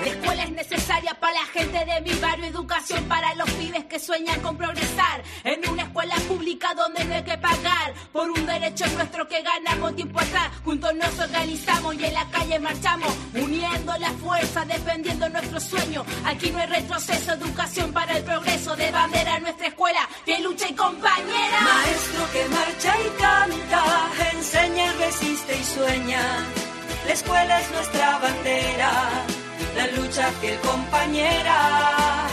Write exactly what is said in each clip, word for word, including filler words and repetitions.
La escuela es necesaria para la gente de mi barrio, educación para los pibes que sueñan con progresar. En una escuela pública donde no hay que pagar por un derecho nuestro que ganamos tiempo atrás. Juntos nos organizamos y en la calle marchamos, uniendo la fuerza, defendiendo nuestro sueño. Aquí no hay retroceso, educación para el progreso. De bandera nuestra escuela, que lucha y compañera. Maestro que marcha y canta, enseña, resiste y sueña. La escuela es nuestra bandera, la lucha fiel compañera.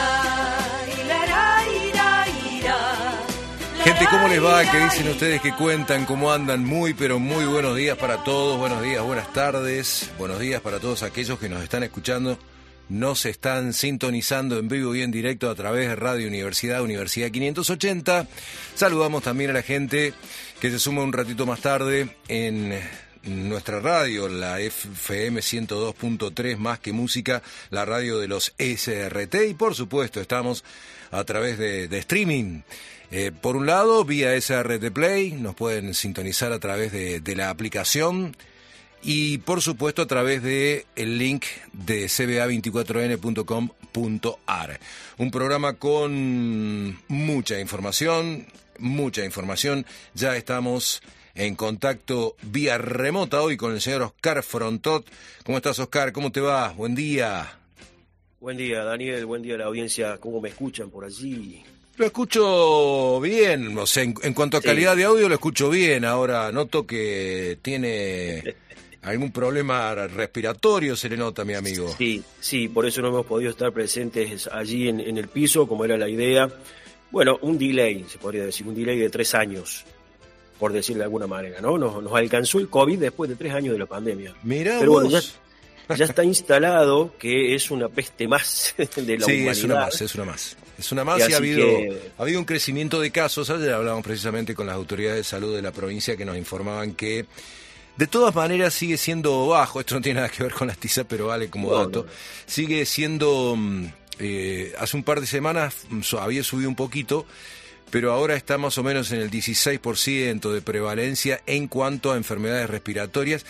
La, ira, ira, ira. Gente, ¿cómo les va? ¿Qué dicen ustedes? ¿Qué cuentan? ¿Cómo andan? Muy, pero muy buenos días para todos. Buenos días, buenas tardes. Buenos días para todos aquellos que nos están escuchando. Nos están sintonizando en vivo y en directo a través de Radio Universidad, Universidad quinientos ochenta. Saludamos también a la gente que se suma un ratito más tarde en nuestra radio, la F M ciento dos punto tres, Más que Música, la radio de los S R T. Y por supuesto estamos a través de, de streaming. Eh, por un lado, vía S R T Play, nos pueden sintonizar a través de, de la aplicación. Y por supuesto a través de el link de c b a veinticuatro n punto com punto a r. Un programa con mucha información, mucha información. Ya estamos en contacto vía remota hoy con el señor Oscar Frontot. ¿Cómo estás, Oscar? ¿Cómo te va? Buen día. Buen día, Daniel. Buen día a la audiencia. ¿Cómo me escuchan por allí? Lo escucho bien, o sea, en, en cuanto a calidad sí. de audio lo escucho bien. Ahora noto que tiene algún problema respiratorio, se le nota, mi amigo. Sí, sí, por eso no hemos podido estar presentes allí en, en el piso, como era la idea. Bueno, un delay, se podría decir, un delay de tres años, por decirlo de alguna manera, ¿no? Nos, nos alcanzó el COVID después de tres años de la pandemia. Mirá Pero vos. Bueno, ya, ya está instalado que es una peste más de la sí, humanidad. Sí, es una más, es una más. Es una más y, y ha, habido, que... ha habido un crecimiento de casos. Ayer hablamos precisamente con las autoridades de salud de la provincia que nos informaban que de todas maneras sigue siendo bajo. Esto no tiene nada que ver con las tizas, pero vale como no, dato. No. Sigue siendo, eh, hace un par de semanas había subido un poquito, pero ahora está más o menos en el dieciséis por ciento de prevalencia en cuanto a enfermedades respiratorias.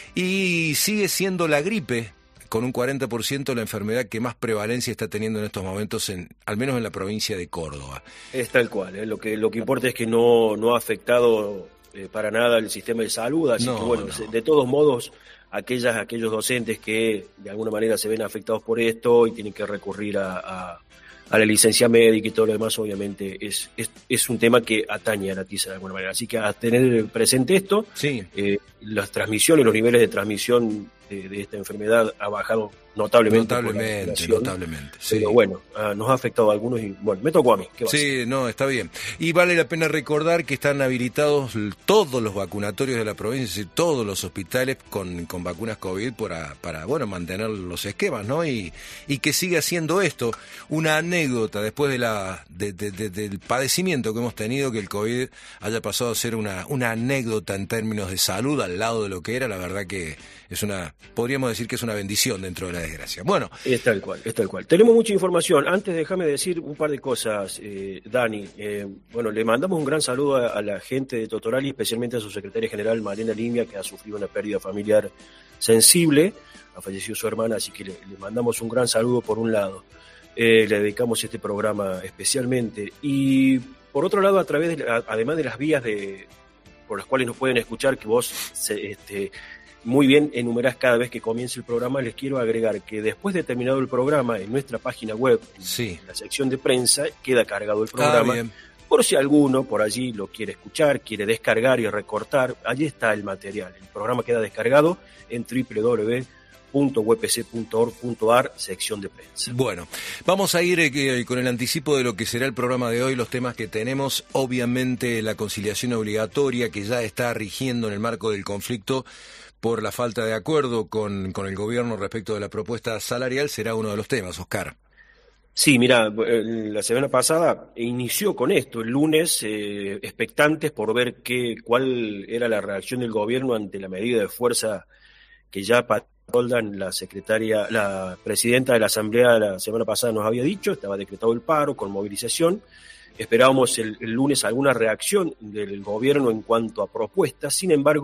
Y sigue siendo la gripe, con un cuarenta por ciento, la enfermedad que más prevalencia está teniendo en estos momentos, en, al menos en la provincia de Córdoba. Es tal cual, ¿eh? Lo que, lo que importa es que no, no ha afectado eh, para nada el sistema de salud, así no, que bueno, no. de todos modos, aquellas, aquellos docentes que de alguna manera se ven afectados por esto y tienen que recurrir a, a, a la licencia médica y todo lo demás, obviamente es, es, es un tema que atañe a la tiza de alguna manera. Así que a tener presente esto, sí. eh, las transmisiones, los niveles de transmisión de, de esta enfermedad ha bajado notablemente. Notablemente, notablemente. Sí. Pero bueno, uh, nos ha afectado a algunos y bueno, me tocó a mí. ¿Qué va sí, a hacer? No, está bien. Y vale la pena recordar que están habilitados todos los vacunatorios de la provincia, es decir, todos los hospitales con, con vacunas COVID para, para, bueno, mantener los esquemas, ¿no? Y, y que siga siendo esto una anécdota después de la de, de, de, del padecimiento que hemos tenido, que el COVID haya pasado a ser una, una anécdota en términos de salud al lado de lo que era. La verdad que es una, podríamos decir que es una bendición dentro de la desgracia. Bueno, es tal cual, es tal cual. Tenemos mucha información. Antes déjame decir un par de cosas, eh, Dani. Eh, bueno, le mandamos un gran saludo a, a la gente de Totorali, especialmente a su secretaria general, Malena Limia, que ha sufrido una pérdida familiar sensible. Ha fallecido su hermana, así que le, le mandamos un gran saludo por un lado. Eh, le dedicamos este programa especialmente. Y por otro lado, a través de, a, además de las vías de por las cuales nos pueden escuchar, que vos se, este, muy bien enumerás cada vez que comience el programa, les quiero agregar que después de terminado el programa, en nuestra página web, sí. en la sección de prensa, queda cargado el programa. Ah, por si alguno por allí lo quiere escuchar, quiere descargar y recortar, allí está el material. El programa queda descargado en doble u doble u doble u punto u p c punto org punto a r, sección de prensa. Bueno, vamos a ir eh, con el anticipo de lo que será el programa de hoy, los temas que tenemos. Obviamente la conciliación obligatoria que ya está rigiendo en el marco del conflicto por la falta de acuerdo con, con el gobierno respecto de la propuesta salarial será uno de los temas, Oscar. Sí, mira, la semana pasada inició con esto, el lunes, eh, expectantes por ver qué, cuál era la reacción del gobierno ante la medida de fuerza que ya Roldan, la secretaria, la presidenta de la Asamblea la semana pasada nos había dicho, estaba decretado el paro con movilización. Esperábamos el, el lunes alguna reacción del gobierno en cuanto a propuestas, sin embargo,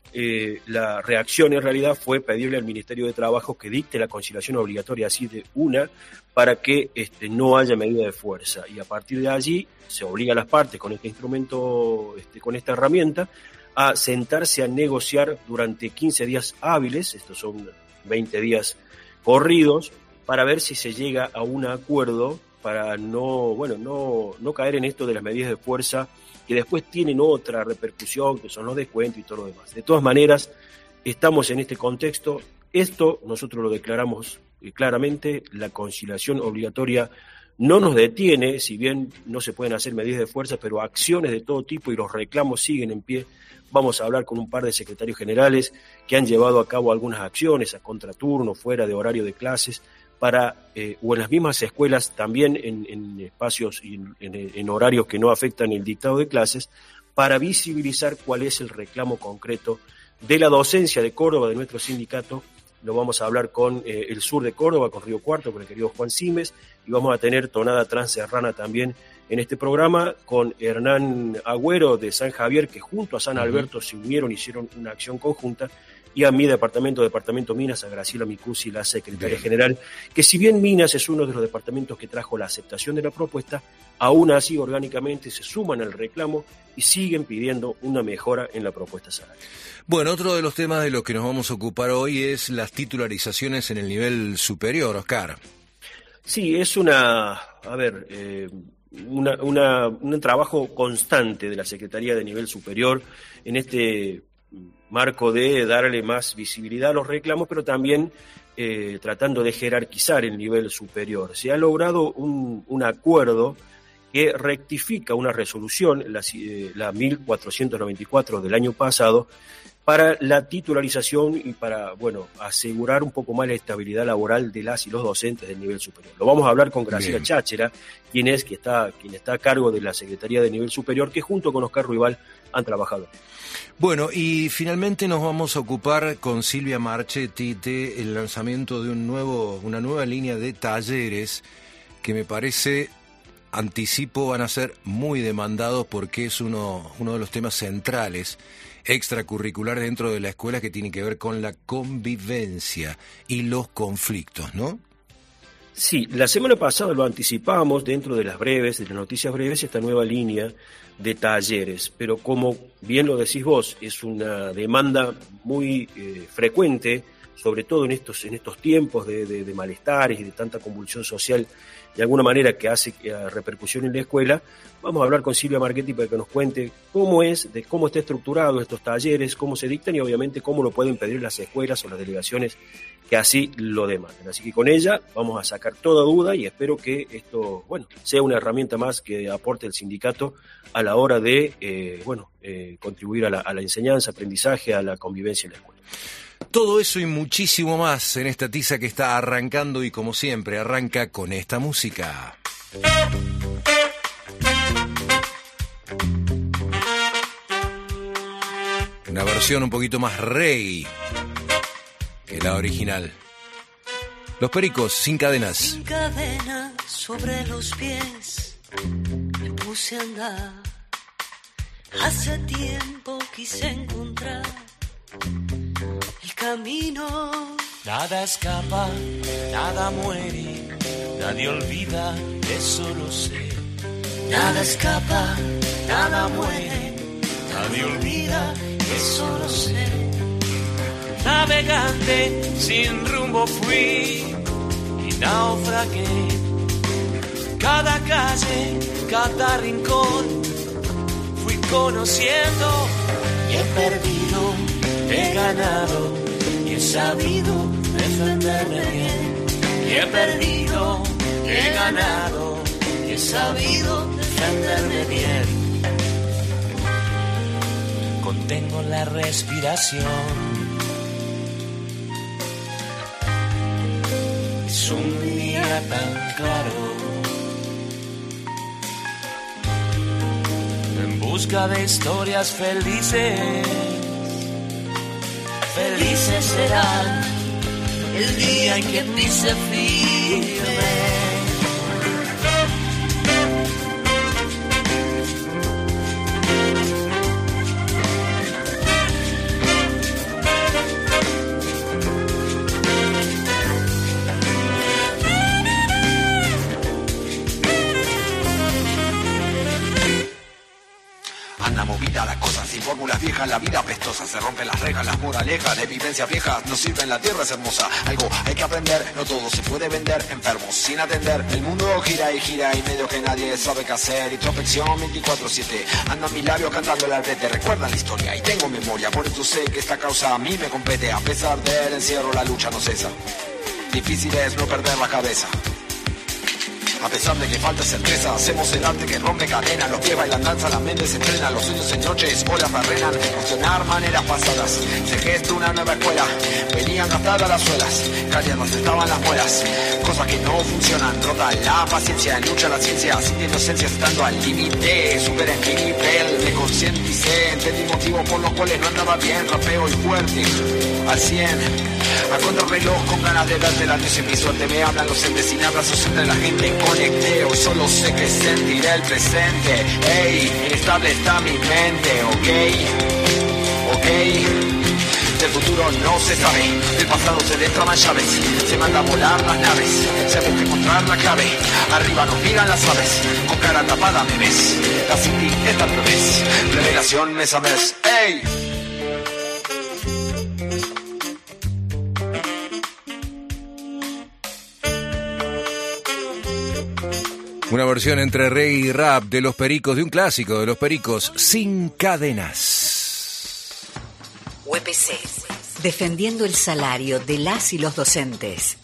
eh, la reacción en realidad fue pedirle al Ministerio de Trabajo que dicte la conciliación obligatoria así de una para que este, no haya medida de fuerza. Y a partir de allí se obliga a las partes con este instrumento, este, con esta herramienta, a sentarse a negociar durante quince días hábiles, estos son veinte días corridos, para ver si se llega a un acuerdo para no, bueno, no, no caer en esto de las medidas de fuerza que después tienen otra repercusión, que son los descuentos y todo lo demás. De todas maneras, estamos en este contexto. Esto nosotros lo declaramos claramente, la conciliación obligatoria no nos detiene, si bien no se pueden hacer medidas de fuerza, pero acciones de todo tipo y los reclamos siguen en pie. Vamos a hablar con un par de secretarios generales que han llevado a cabo algunas acciones a contraturno, fuera de horario de clases, para, eh, o en las mismas escuelas, también en, en espacios y en, en, en horarios que no afectan el dictado de clases, para visibilizar cuál es el reclamo concreto de la docencia de Córdoba, de nuestro sindicato. Lo vamos a hablar con eh, el sur de Córdoba, con Río Cuarto, con el querido Juan Simes, y vamos a tener tonada transserrana también en este programa, con Hernán Agüero de San Javier, que junto a San Alberto se unieron, hicieron una acción conjunta, y a mi departamento, Departamento Minas, a Graciela Micusi, la secretaria Bien. general, que si bien Minas es uno de los departamentos que trajo la aceptación de la propuesta, aún así orgánicamente se suman al reclamo y siguen pidiendo una mejora en la propuesta salarial. Bueno, otro de los temas de los que nos vamos a ocupar hoy es las titularizaciones en el nivel superior, Oscar. Sí, es una, a ver, eh, una, una, un trabajo constante de la Secretaría de Nivel Superior en este marco de darle más visibilidad a los reclamos, pero también eh, tratando de jerarquizar el nivel superior. Se ha logrado un, un acuerdo que rectifica una resolución, la, eh, la mil cuatrocientos noventa y cuatro del año pasado, para la titularización y para, bueno, asegurar un poco más la estabilidad laboral de las y los docentes del nivel superior. Lo vamos a hablar con Graciela Cháchera, quien es que está, quien está a cargo de la Secretaría de Nivel Superior, que junto con Oscar Ruibal han trabajado. Bueno, y finalmente nos vamos a ocupar con Silvia Marchetti del lanzamiento de un nuevo, una nueva línea de talleres que me parece, anticipo, van a ser muy demandados porque es uno, uno de los temas centrales extracurriculares dentro de la escuela que tiene que ver con la convivencia y los conflictos, ¿no? Sí, la semana pasada lo anticipamos dentro de las breves, de las noticias breves, esta nueva línea de talleres, pero como bien lo decís vos, es una demanda muy eh, frecuente, sobre todo en estos, en estos tiempos de, de, de malestares y de tanta convulsión social, de alguna manera que hace uh, repercusión en la escuela. Vamos a hablar con Silvia Marchetti para que nos cuente cómo es, de cómo está estructurado estos talleres, cómo se dictan y obviamente cómo lo pueden pedir las escuelas o las delegaciones que así lo demanden. Así que con ella vamos a sacar toda duda y espero que esto, bueno, sea una herramienta más que aporte el sindicato a la hora de, eh, bueno, eh, contribuir a la, a la enseñanza, aprendizaje, a la convivencia en la escuela. Todo eso y muchísimo más en esta tiza que está arrancando y como siempre arranca con esta música. Una versión un poquito más reggae que la original. Los Pericos, Sin Cadenas. Sin cadenas sobre los pies me puse a andar. Hace tiempo quise encontrar el camino. Nada escapa, nada muere, nadie olvida, eso lo sé. Nada escapa, nada muere, nadie olvida, eso lo sé. Navegante sin rumbo fui y naufragué. Cada calle, cada rincón fui conociendo y he perdido, he ganado y he sabido defenderme bien. Y he perdido, he ganado y he sabido defenderme bien. Contengo la respiración. Es un día tan claro. En busca de historias felices. Felices será el día en que pise firme. facilita las cosas, sin fórmulas viejas, la vida apestosa. Se rompen las rejas, las moralejas de vivencias viejas no sirven, la tierra es hermosa. Algo hay que aprender, no todo se puede vender. Enfermos sin atender, el mundo gira y gira y medio que nadie sabe qué hacer. Introspección veinticuatro siete, ando a mis labios cantando el ardete. Recuerdan la historia y tengo memoria, por eso sé que esta causa a mí me compete. A pesar del encierro la lucha no cesa, difícil es no perder la cabeza. A pesar de que falta certeza, hacemos el arte que rompe cadenas. Los pies bailan danza, la mente se entrena. Los sueños en noches, olas barrenan. Cuestionar maneras pasadas, se gesta una nueva escuela. Venían gastadas las suelas, calladas estaban las muelas. Cosas que no funcionan, rota la paciencia. En lucha la ciencia, sin inocencia, estando al límite. Superen mi nivel, me concienticé. Entendí motivos por los cuales no andaba bien. Rapeo y fuerte, al cien. A contrarreloj con ganas de verte la noche en mi suerte. Me hablan los entes sin abrazos entre la gente. Conecté, hoy solo sé que sentiré el presente. Ey, inestable está mi mente, ok, ok. Del futuro no se sabe, del pasado se destraban llaves. Se manda a volar las naves, se busca encontrar la clave. Arriba nos miran las aves, con cara tapada me ves. La City está al revés, revelación mes a mes. Ey. Una versión entre reggae y rap de Los Pericos, de un clásico de Los Pericos, Sin Cadenas. U P C, defendiendo el salario de las y los docentes.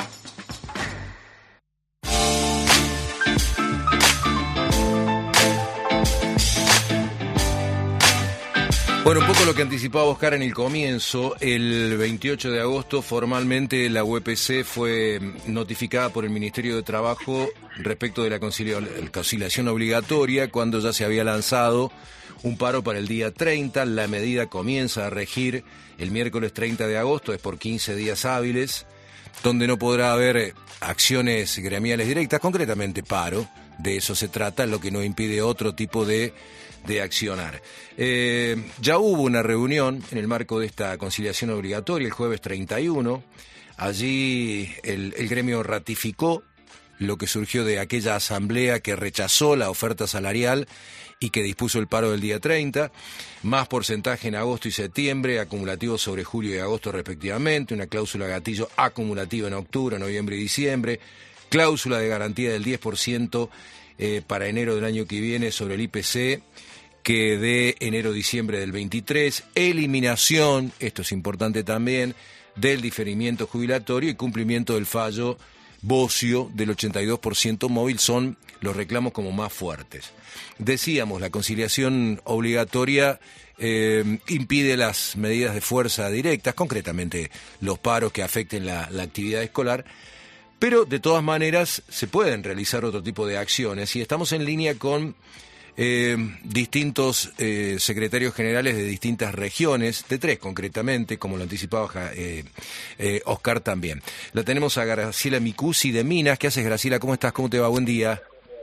Bueno, un poco lo que anticipaba Oscar en el comienzo, el veintiocho de agosto formalmente la U P C fue notificada por el Ministerio de Trabajo respecto de la conciliación obligatoria, cuando ya se había lanzado un paro para el día treinta. La medida comienza a regir el miércoles treinta de agosto, es por quince días hábiles, donde no podrá haber acciones gremiales directas, concretamente paro. De eso se trata, lo que no impide otro tipo de de accionar. Eh, ya hubo una reunión en el marco de esta conciliación obligatoria el jueves treinta y uno. Allí el, el gremio ratificó lo que surgió de aquella asamblea que rechazó la oferta salarial y que dispuso el paro del día treinta, más porcentaje en agosto y septiembre, acumulativo sobre julio y agosto respectivamente, una cláusula gatillo acumulativa en octubre, noviembre y diciembre, cláusula de garantía del diez por ciento eh, para enero del año que viene sobre el I P C, que de enero-diciembre del veintitrés, eliminación, esto es importante también, del diferimiento jubilatorio y cumplimiento del fallo Bocio del ochenta y dos por ciento móvil, son los reclamos como más fuertes. Decíamos, la conciliación obligatoria eh, impide las medidas de fuerza directas, concretamente los paros que afecten la, la actividad escolar, pero de todas maneras se pueden realizar otro tipo de acciones y estamos en línea con Eh, distintos eh, secretarios generales de distintas regiones, de tres concretamente, como lo anticipaba eh, eh, Oscar también. La tenemos a Graciela Micusi de Minas. ¿Qué haces, Graciela? ¿Cómo estás? ¿Cómo te va? Buen día.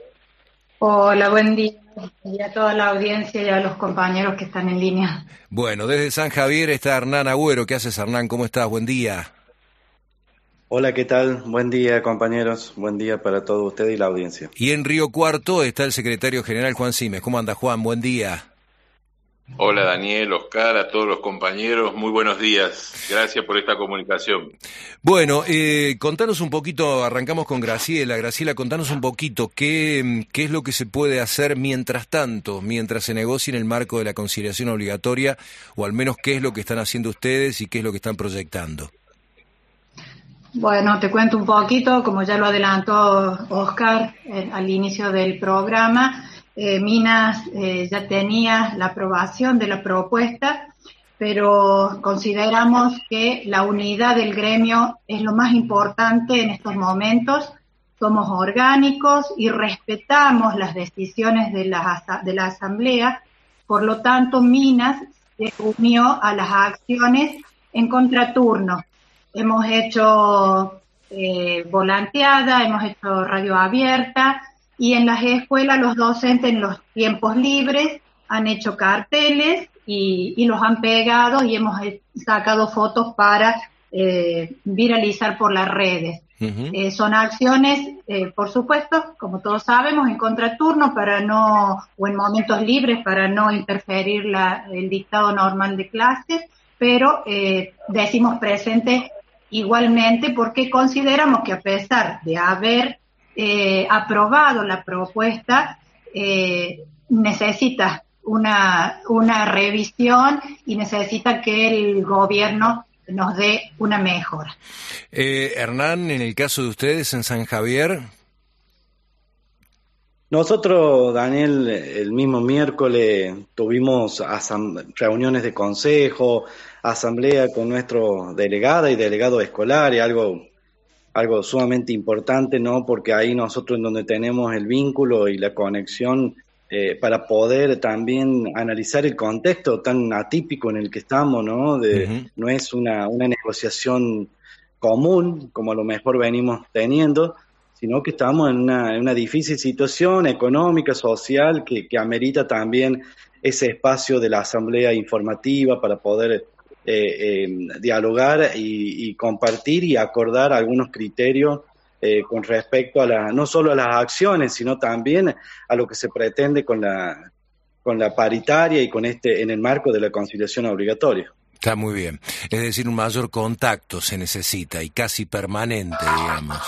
Hola, buen día. Y a toda la audiencia y a los compañeros que están en línea. Bueno, desde San Javier está Hernán Agüero. ¿Qué haces, Hernán? ¿Cómo estás? Buen día. Hola, ¿qué tal? Buen día, compañeros. Buen día para todos ustedes y la audiencia. Y en Río Cuarto está el secretario general Juan Simes. ¿Cómo anda, Juan? Buen día. Hola, Daniel, Oscar, a todos los compañeros. Muy buenos días. Gracias por esta comunicación. Bueno, eh, contanos un poquito, arrancamos con Graciela. Graciela, contanos un poquito qué, qué es lo que se puede hacer mientras tanto, mientras se negocie en el marco de la conciliación obligatoria, o al menos qué es lo que están haciendo ustedes y qué es lo que están proyectando. Bueno, te cuento un poquito, como ya lo adelantó Oscar eh, al inicio del programa, eh, Minas eh, ya tenía la aprobación de la propuesta, pero consideramos que la unidad del gremio es lo más importante en estos momentos. Somos orgánicos y respetamos las decisiones de la, de la Asamblea, por lo tanto Minas se unió a las acciones en contraturno. Hemos hecho eh, volanteada, hemos hecho radio abierta y en las escuelas los docentes en los tiempos libres han hecho carteles y, y los han pegado y hemos sacado fotos para eh, viralizar por las redes. Uh-huh. Eh, son acciones, eh, por supuesto, como todos sabemos, en contraturno para no, o en momentos libres para no interferir la, el dictado normal de clases, pero eh, decimos presente igualmente porque consideramos que a pesar de haber eh, aprobado la propuesta, eh, necesita una, una revisión y necesita que el gobierno nos dé una mejora. Eh, Hernán, en el caso de ustedes en San Javier. Nosotros, Daniel, el mismo miércoles tuvimos asam- reuniones de consejo, asamblea con nuestros delegadas y delegados escolares, algo, algo sumamente importante, ¿no? Porque ahí nosotros en donde tenemos el vínculo y la conexión eh, para poder también analizar el contexto tan atípico en el que estamos, ¿no? De, uh-huh. No es una, una negociación común, como a lo mejor venimos teniendo, sino que estamos en una, en una difícil situación económica, social, que, que amerita también ese espacio de la asamblea informativa para poder eh, eh, dialogar y, y compartir y acordar algunos criterios eh, con respecto a la, no solo a las acciones, sino también a lo que se pretende con la, con la paritaria y con este en el marco de la conciliación obligatoria. Está muy bien. Es decir, un mayor contacto se necesita y casi permanente, digamos.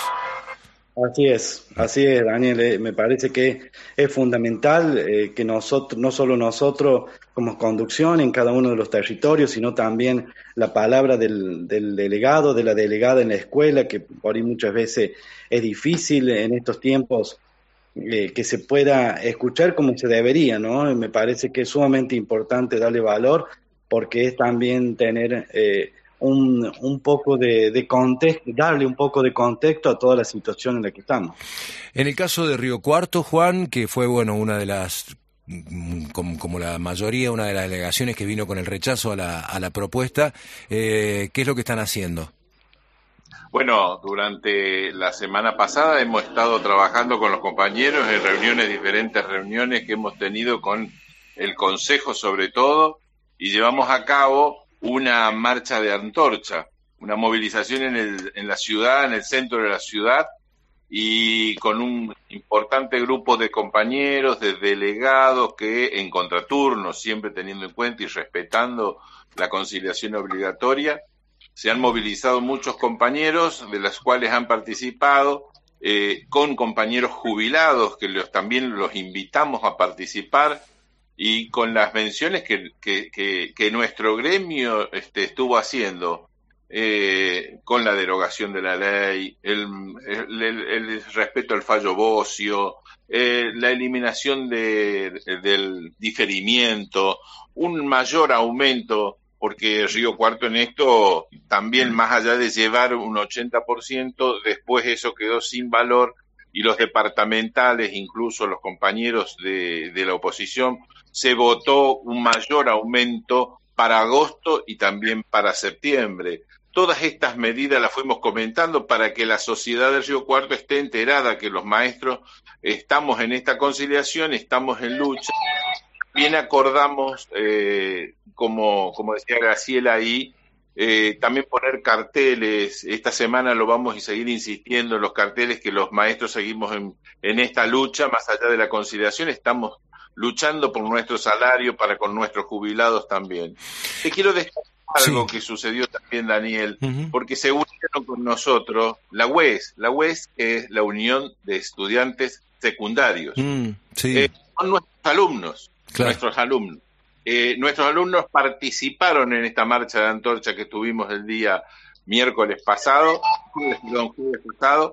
Así es, así es, Daniel. Eh, me parece que es fundamental eh, que nosotros, no solo nosotros como conducción en cada uno de los territorios, sino también la palabra del, del delegado, de la delegada en la escuela, que por ahí muchas veces es difícil en estos tiempos eh, que se pueda escuchar como se debería, ¿no? Me parece que es sumamente importante darle valor, porque es también tener eh, un, un poco de, de contexto, darle un poco de contexto a toda la situación en la que estamos. En el caso de Río Cuarto, Juan, que fue bueno una de las, como, como la mayoría, una de las delegaciones que vino con el rechazo a la, a la propuesta, eh, ¿qué es lo que están haciendo? Bueno, durante la semana pasada hemos estado trabajando con los compañeros en reuniones, diferentes reuniones que hemos tenido con el Consejo sobre todo, y llevamos a cabo una marcha de antorcha, una movilización en, el, en la ciudad, en el centro de la ciudad, y con un importante grupo de compañeros, de delegados que en contraturno, siempre teniendo en cuenta y respetando la conciliación obligatoria, se han movilizado muchos compañeros, de los cuales han participado, eh, con compañeros jubilados, que los, también los invitamos a participar, y con las menciones que, que, que, que nuestro gremio este, estuvo haciendo, eh, con la derogación de la ley, el, el, el, el respeto al fallo Bocio, eh, la eliminación de, del diferimiento, un mayor aumento, porque Río Cuarto en esto también, más allá de llevar un ochenta por ciento, después eso quedó sin valor, y los departamentales, incluso los compañeros de, de la oposición, se votó un mayor aumento para agosto y también para septiembre. Todas estas medidas las fuimos comentando para que la sociedad del Río Cuarto esté enterada que los maestros estamos en esta conciliación, estamos en lucha. Bien acordamos, eh, como, como decía Graciela ahí, eh, también poner carteles. Esta semana lo vamos a seguir insistiendo en los carteles, que los maestros seguimos en, en esta lucha, más allá de la conciliación, estamos luchando por nuestro salario, para con nuestros jubilados también. Te quiero destacar algo sí. que sucedió también, Daniel, uh-huh. porque se unieron con nosotros la U E S. La U E S es la Unión de Estudiantes Secundarios. Mm, sí. eh, son nuestros alumnos, claro. nuestros alumnos. Eh, nuestros alumnos participaron en esta marcha de antorcha que tuvimos el día miércoles pasado, jueves, perdón, jueves pasado,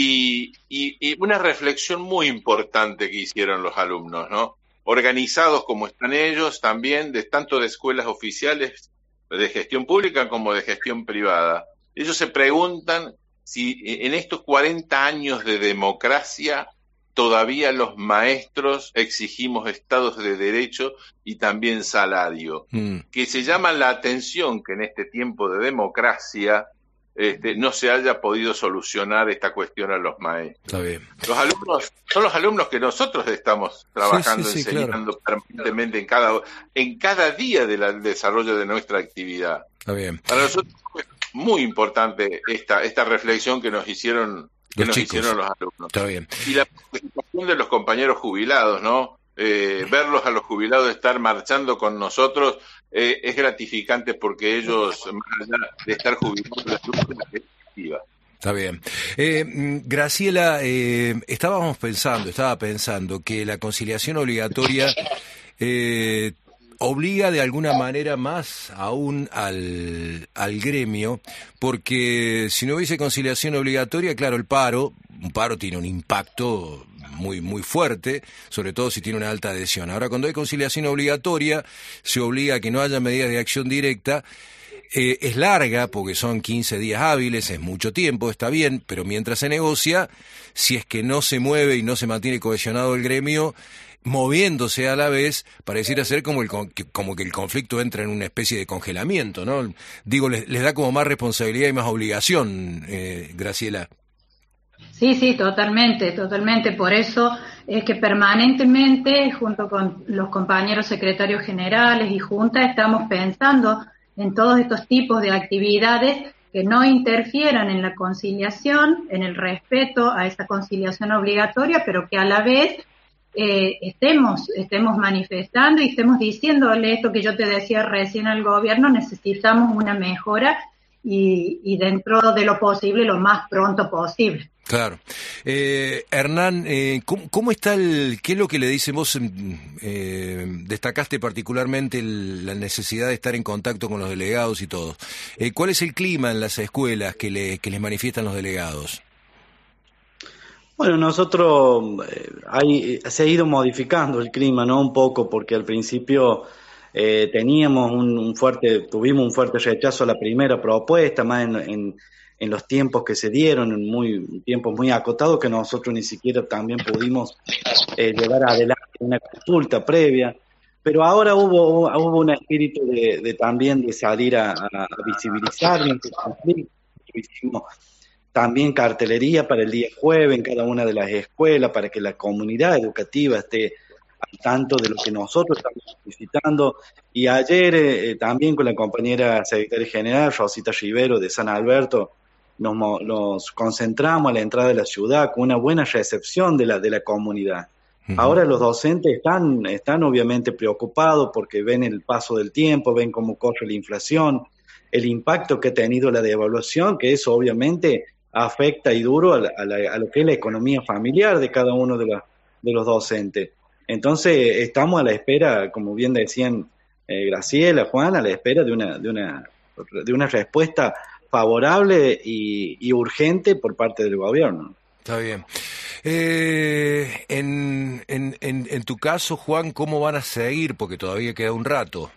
y, y, y una reflexión muy importante que hicieron los alumnos, ¿no? Organizados como están ellos también, de tanto de escuelas oficiales de gestión pública como de gestión privada. Ellos se preguntan si en estos cuarenta años de democracia todavía los maestros exigimos estados de derecho y también salario, mm. que se llama la atención que en este tiempo de democracia Este, no se haya podido solucionar esta cuestión a los maestros. Está bien. Los alumnos son los alumnos que nosotros estamos trabajando, sí, sí, sí, enseñando claro. permanentemente en cada en cada día del desarrollo de nuestra actividad. Está bien. Para nosotros muy importante esta esta reflexión que nos hicieron que los nos chicos. hicieron los alumnos. Está bien. Y la participación de los compañeros jubilados, ¿no? Eh, verlos a los jubilados estar marchando con nosotros eh, es gratificante porque ellos, más allá de estar jubilados, la lucha es activa. Está bien. Eh, Graciela, eh, estábamos pensando, estaba pensando que la conciliación obligatoria eh, obliga de alguna manera más aún al, al gremio, porque si no hubiese conciliación obligatoria, claro, el paro, un paro tiene un impacto muy muy fuerte, sobre todo si tiene una alta adhesión. Ahora, cuando hay conciliación obligatoria, se obliga a que no haya medidas de acción directa. Eh, es larga, porque son quince días hábiles, es mucho tiempo, está bien, pero mientras se negocia, si es que no se mueve y no se mantiene cohesionado el gremio, moviéndose a la vez, pareciera ser como el como que el conflicto entra en una especie de congelamiento, ¿no? Digo, les, les da como más responsabilidad y más obligación, eh, Graciela. Sí, sí, totalmente, totalmente. Por eso es que permanentemente, junto con los compañeros secretarios generales y junta, estamos pensando en todos estos tipos de actividades que no interfieran en la conciliación, en el respeto a esa conciliación obligatoria, pero que a la vez eh, estemos, estemos manifestando y estemos diciéndole esto que yo te decía recién al gobierno, necesitamos una mejora y, y dentro de lo posible, lo más pronto posible. Claro. Eh, Hernán, eh, ¿cómo, ¿cómo está el, qué es lo que le dicen vos? Eh, destacaste particularmente el, la necesidad de estar en contacto con los delegados y todo. Eh, ¿Cuál es el clima en las escuelas que, le, que les manifiestan los delegados? Bueno, nosotros, eh, hay, se ha ido modificando el clima, ¿no? Un poco, porque al principio eh, teníamos un, un fuerte, tuvimos un fuerte rechazo a la primera propuesta, más en, en en los tiempos que se dieron, en muy tiempos muy acotados, que nosotros ni siquiera también pudimos eh, llevar adelante una consulta previa, pero ahora hubo hubo un espíritu de, de también de salir a, a visibilizar el conflicto. Hicimos también cartelería para el día jueves en cada una de las escuelas, para que la comunidad educativa esté al tanto de lo que nosotros estamos solicitando. Y ayer eh, también con la compañera secretaria general, Rosita Rivero, de San Alberto, Nos, nos concentramos a la entrada de la ciudad con una buena recepción de la de la comunidad. Uh-huh. Ahora los docentes están, están obviamente preocupados porque ven el paso del tiempo, ven cómo corre la inflación, el impacto que ha tenido la devaluación, que eso obviamente afecta y duro a, la, a, la, a lo que es la economía familiar de cada uno de, la, de los docentes. Entonces estamos a la espera, como bien decían eh, Graciela, Juan, a la espera de una, de una, de una respuesta favorable y, y urgente por parte del gobierno. Está bien. Eh, en, en, en, en tu caso, Juan, ¿cómo van a seguir? Porque todavía queda un rato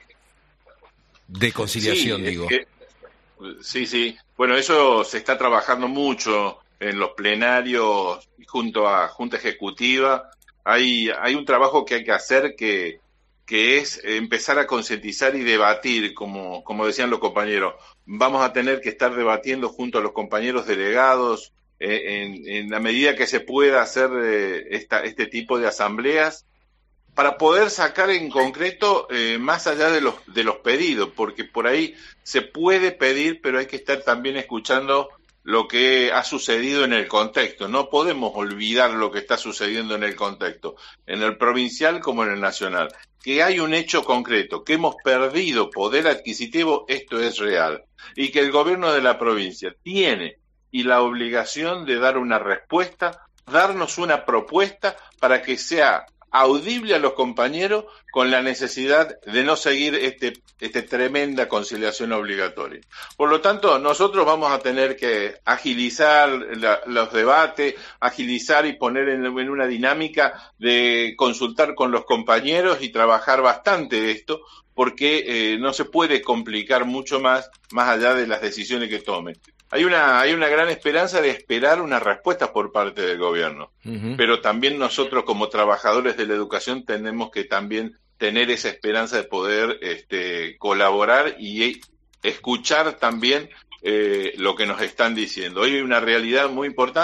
de conciliación, sí, digo. Que, sí, sí. Bueno, eso se está trabajando mucho en los plenarios junto a Junta Ejecutiva. Hay, hay un trabajo que hay que hacer que, que es empezar a concientizar y debatir, como, como decían los compañeros. Vamos a tener que estar debatiendo junto a los compañeros delegados eh, en, en la medida que se pueda hacer eh, esta, este tipo de asambleas para poder sacar en concreto eh, más allá de los, de los pedidos, porque por ahí se puede pedir, pero hay que estar también escuchando lo que ha sucedido en el contexto. No podemos olvidar lo que está sucediendo en el contexto, en el provincial como en el nacional. Que hay un hecho concreto, que hemos perdido poder adquisitivo, esto es real. Y que el gobierno de la provincia tiene y la obligación de dar una respuesta, darnos una propuesta para que sea audible a los compañeros con la necesidad de no seguir este, este tremenda conciliación obligatoria. Por lo tanto, nosotros vamos a tener que agilizar la, los debates, agilizar y poner en, en una dinámica de consultar con los compañeros y trabajar bastante esto, porque eh, no se puede complicar mucho más, más allá de las decisiones que tomen. Hay una, hay una gran esperanza de esperar una respuesta por parte del gobierno, uh-huh. Pero también nosotros como trabajadores de la educación tenemos que también tener esa esperanza de poder este, colaborar y escuchar también eh, lo que nos están diciendo. Hoy hay una realidad muy importante,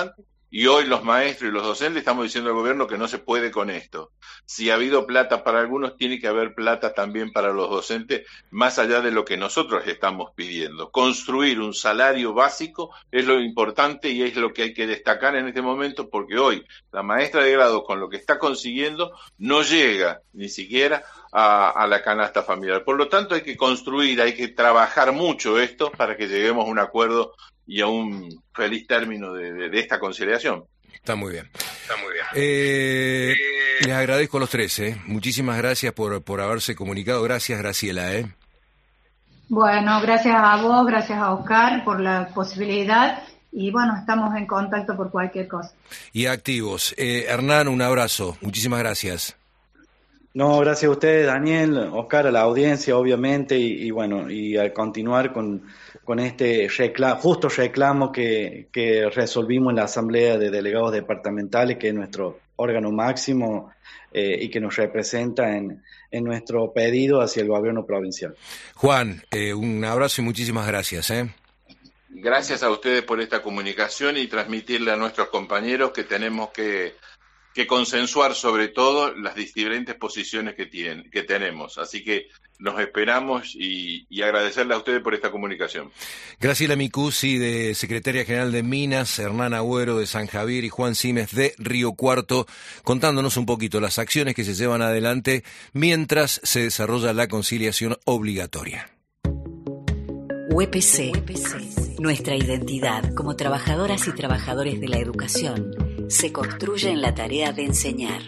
Y hoy los maestros y los docentes estamos diciendo al gobierno que no se puede con esto. Si ha habido plata para algunos, tiene que haber plata también para los docentes, más allá de lo que nosotros estamos pidiendo. Construir un salario básico es lo importante y es lo que hay que destacar en este momento, porque hoy la maestra de grado, con lo que está consiguiendo, no llega ni siquiera a, a la canasta familiar. Por lo tanto, hay que construir, hay que trabajar mucho esto para que lleguemos a un acuerdo y a un feliz término de, de, de esta conciliación. Está muy bien. Está muy bien. Eh, eh... Les agradezco a los tres, ¿eh? Muchísimas gracias por, por haberse comunicado. Gracias, Graciela, ¿eh? Bueno, gracias a vos, gracias a Oscar por la posibilidad y bueno, estamos en contacto por cualquier cosa. Y activos. Eh, Hernán, un abrazo. Muchísimas gracias. No, gracias a ustedes, Daniel, Oscar, a la audiencia, obviamente, y, y bueno, y al continuar con, con este reclamo, justo reclamo que, que resolvimos en la Asamblea de Delegados Departamentales, que es nuestro órgano máximo eh, y que nos representa en, en nuestro pedido hacia el gobierno provincial. Juan, eh, un abrazo y muchísimas gracias. ¿eh? Gracias a ustedes por esta comunicación y transmitirle a nuestros compañeros que tenemos que que consensuar sobre todo las diferentes posiciones que tienen, que tenemos. Así que nos esperamos y, y agradecerle a ustedes por esta comunicación. Graciela Micusi, de Secretaria General de Minas, Hernán Agüero de San Javier y Juan Simes de Río Cuarto, contándonos un poquito las acciones que se llevan adelante mientras se desarrolla la conciliación obligatoria. U E P C, nuestra identidad como trabajadoras y trabajadores de la educación, se construye en la tarea de enseñar.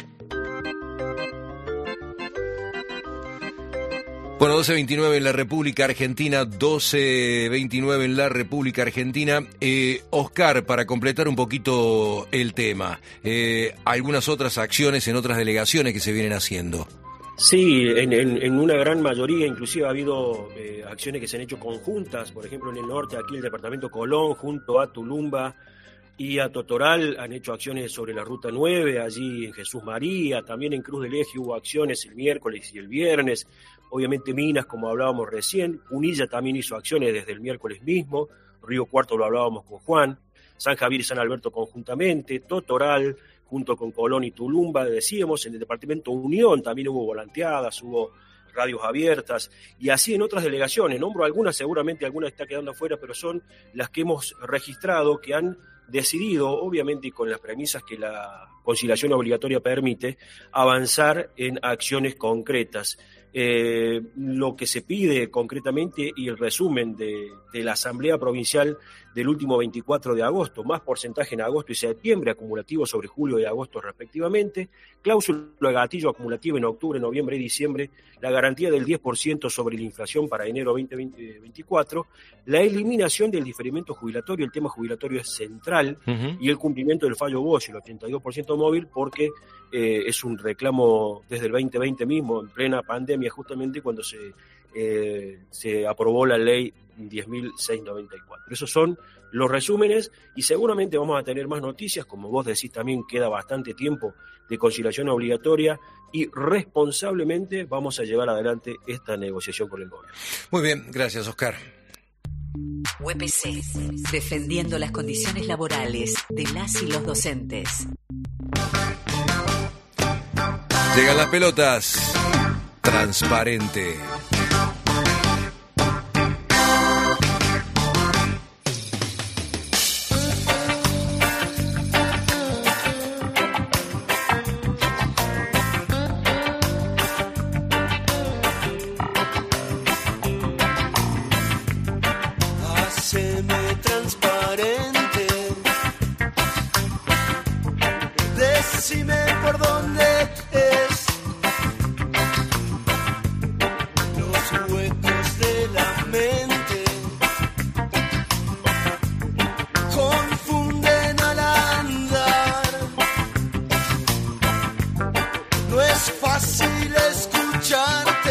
Bueno, doce veintinueve en la República Argentina, doce veintinueve en la República Argentina. Eh, Oscar, para completar un poquito el tema, eh, algunas otras acciones en otras delegaciones que se vienen haciendo. Sí, en, en, en una gran mayoría, inclusive ha habido eh, acciones que se han hecho conjuntas, por ejemplo en el norte, aquí el departamento Colón, junto a Tulumba y a Totoral, han hecho acciones sobre la Ruta nueve, allí en Jesús María, también en Cruz del Eje hubo acciones el miércoles y el viernes, obviamente Minas, como hablábamos recién, Punilla también hizo acciones desde el miércoles mismo, Río Cuarto lo hablábamos con Juan, San Javier y San Alberto conjuntamente, Totoral, junto con Colón y Tulumba, decíamos, en el departamento Unión también hubo volanteadas, hubo radios abiertas, y así en otras delegaciones, nombro algunas, seguramente alguna está quedando afuera, pero son las que hemos registrado, que han decidido, obviamente y con las premisas que la conciliación obligatoria permite, avanzar en acciones concretas. Eh, lo que se pide concretamente y el resumen de, de la Asamblea Provincial del último veinticuatro de agosto, más porcentaje en agosto y septiembre, acumulativo sobre julio y agosto respectivamente, cláusula de gatillo acumulativo en octubre, noviembre y diciembre, la garantía del diez por ciento sobre la inflación para enero veinte veinticuatro, la eliminación del diferimiento jubilatorio, el tema jubilatorio es central, uh-huh. y el cumplimiento del fallo Bosch, el ochenta y dos por ciento móvil, porque eh, es un reclamo desde el veinte veinte mismo, en plena pandemia, justamente cuando se, eh, se aprobó la ley diez mil seiscientos noventa y cuatro. Esos son los resúmenes y seguramente vamos a tener más noticias, como vos decís también queda bastante tiempo de conciliación obligatoria y responsablemente vamos a llevar adelante esta negociación con el gobierno. Muy bien, gracias Oscar. U E P C, defendiendo las condiciones laborales de las y los docentes. Llegan las pelotas. Transparente. Haceme transparente. Decime por dónde es. Los huecos de la mente confunden al andar. No es fácil escucharte.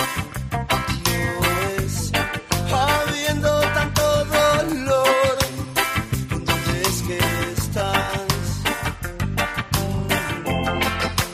No es habiendo tanto dolor. ¿En dónde es que estás?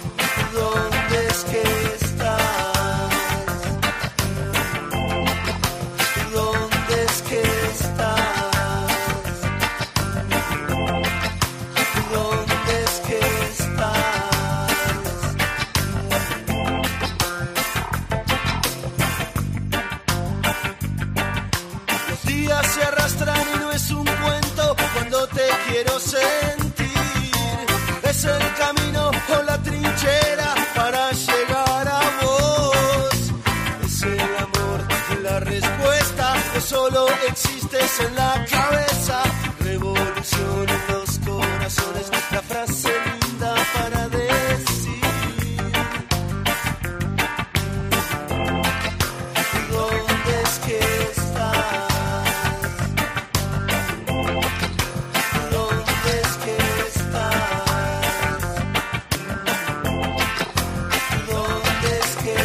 pies en la cabeza, revolución en los corazones, la frase linda para decir. ¿Dónde es que estás? ¿Dónde es que estás? ¿Dónde es que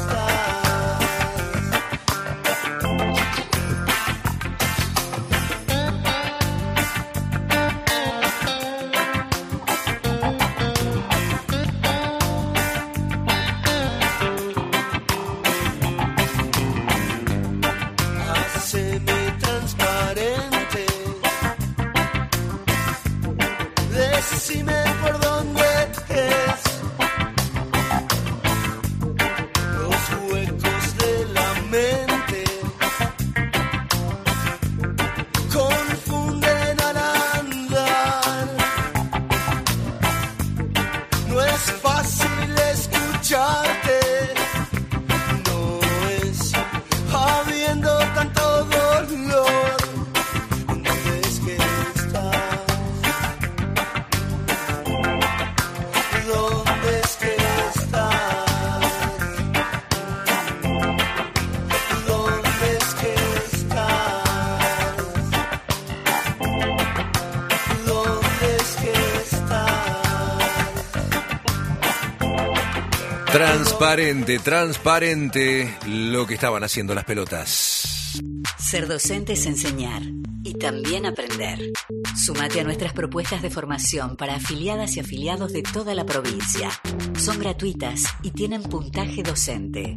Haceme transparente, decime por dónde es los huecos de la mente, confunden al andar, no es fácil escucharte. Habiendo tanto dolor, ¿dónde es que estás? ¿Dónde es que estás? ¿Dónde es que estás? ¿Dónde es que estás? Transparente, transparente lo que estaban haciendo las pelotas. Ser docente es enseñar y también aprender. Sumate a nuestras propuestas de formación para afiliadas y afiliados de toda la provincia. Son gratuitas y tienen puntaje docente.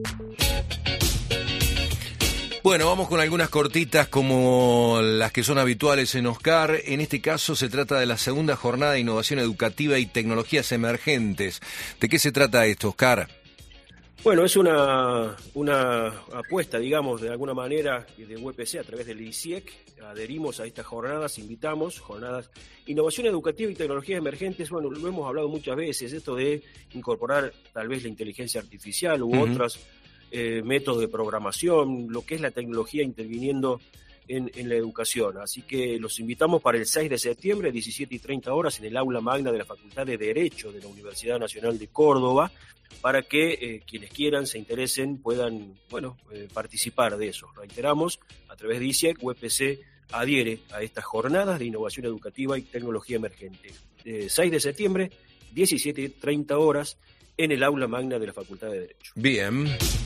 Bueno, vamos con algunas cortitas como las que son habituales en Oscar. En este caso se trata de la segunda jornada de innovación educativa y tecnologías emergentes. ¿De qué se trata esto, Oscar? Bueno, es una, una apuesta, digamos, de alguna manera de U P C a través del I C I E C. Adherimos a estas jornadas, invitamos, jornadas innovación educativa y tecnologías emergentes. Bueno, lo hemos hablado muchas veces, esto de incorporar tal vez la inteligencia artificial u uh-huh. otras eh, métodos de programación, lo que es la tecnología interviniendo en, en la educación. Así que los invitamos para el seis de septiembre, diecisiete y treinta horas, en el aula magna de la Facultad de Derecho de la Universidad Nacional de Córdoba, para que eh, quienes quieran, se interesen, puedan, bueno, eh, participar de eso. Reiteramos, a través de I C I E C, U P C adhiere a estas jornadas de innovación educativa y tecnología emergente. Eh, seis de septiembre, diecisiete y treinta horas, en el aula magna de la Facultad de Derecho. Bien.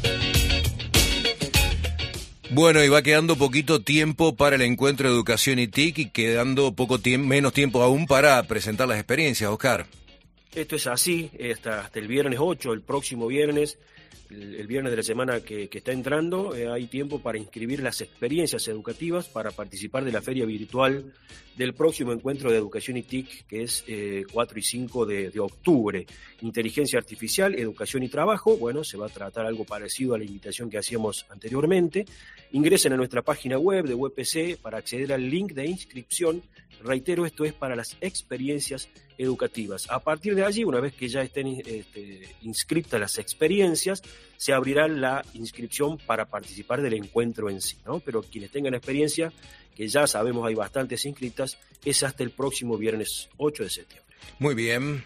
Bueno, y va quedando poquito tiempo para el encuentro de Educación y T I C y quedando poco tiempo, menos tiempo aún para presentar las experiencias, Oscar. Esto es así, hasta, hasta el viernes ocho, el próximo viernes, el, el viernes de la semana que, que está entrando, eh, hay tiempo para inscribir las experiencias educativas para participar de la feria virtual del próximo encuentro de Educación y T I C, que es eh, cuatro y cinco de, de octubre. Inteligencia artificial, educación y trabajo. Bueno, se va a tratar algo parecido a la invitación que hacíamos anteriormente. Ingresen a nuestra página web de U P C para acceder al link de inscripción. Reitero, esto es para las experiencias educativas. A partir de allí, una vez que ya estén este, inscritas las experiencias, se abrirá la inscripción para participar del encuentro en sí, ¿no? Pero quienes tengan experiencia, que ya sabemos hay bastantes inscritas, es hasta el próximo viernes ocho de septiembre. Muy bien.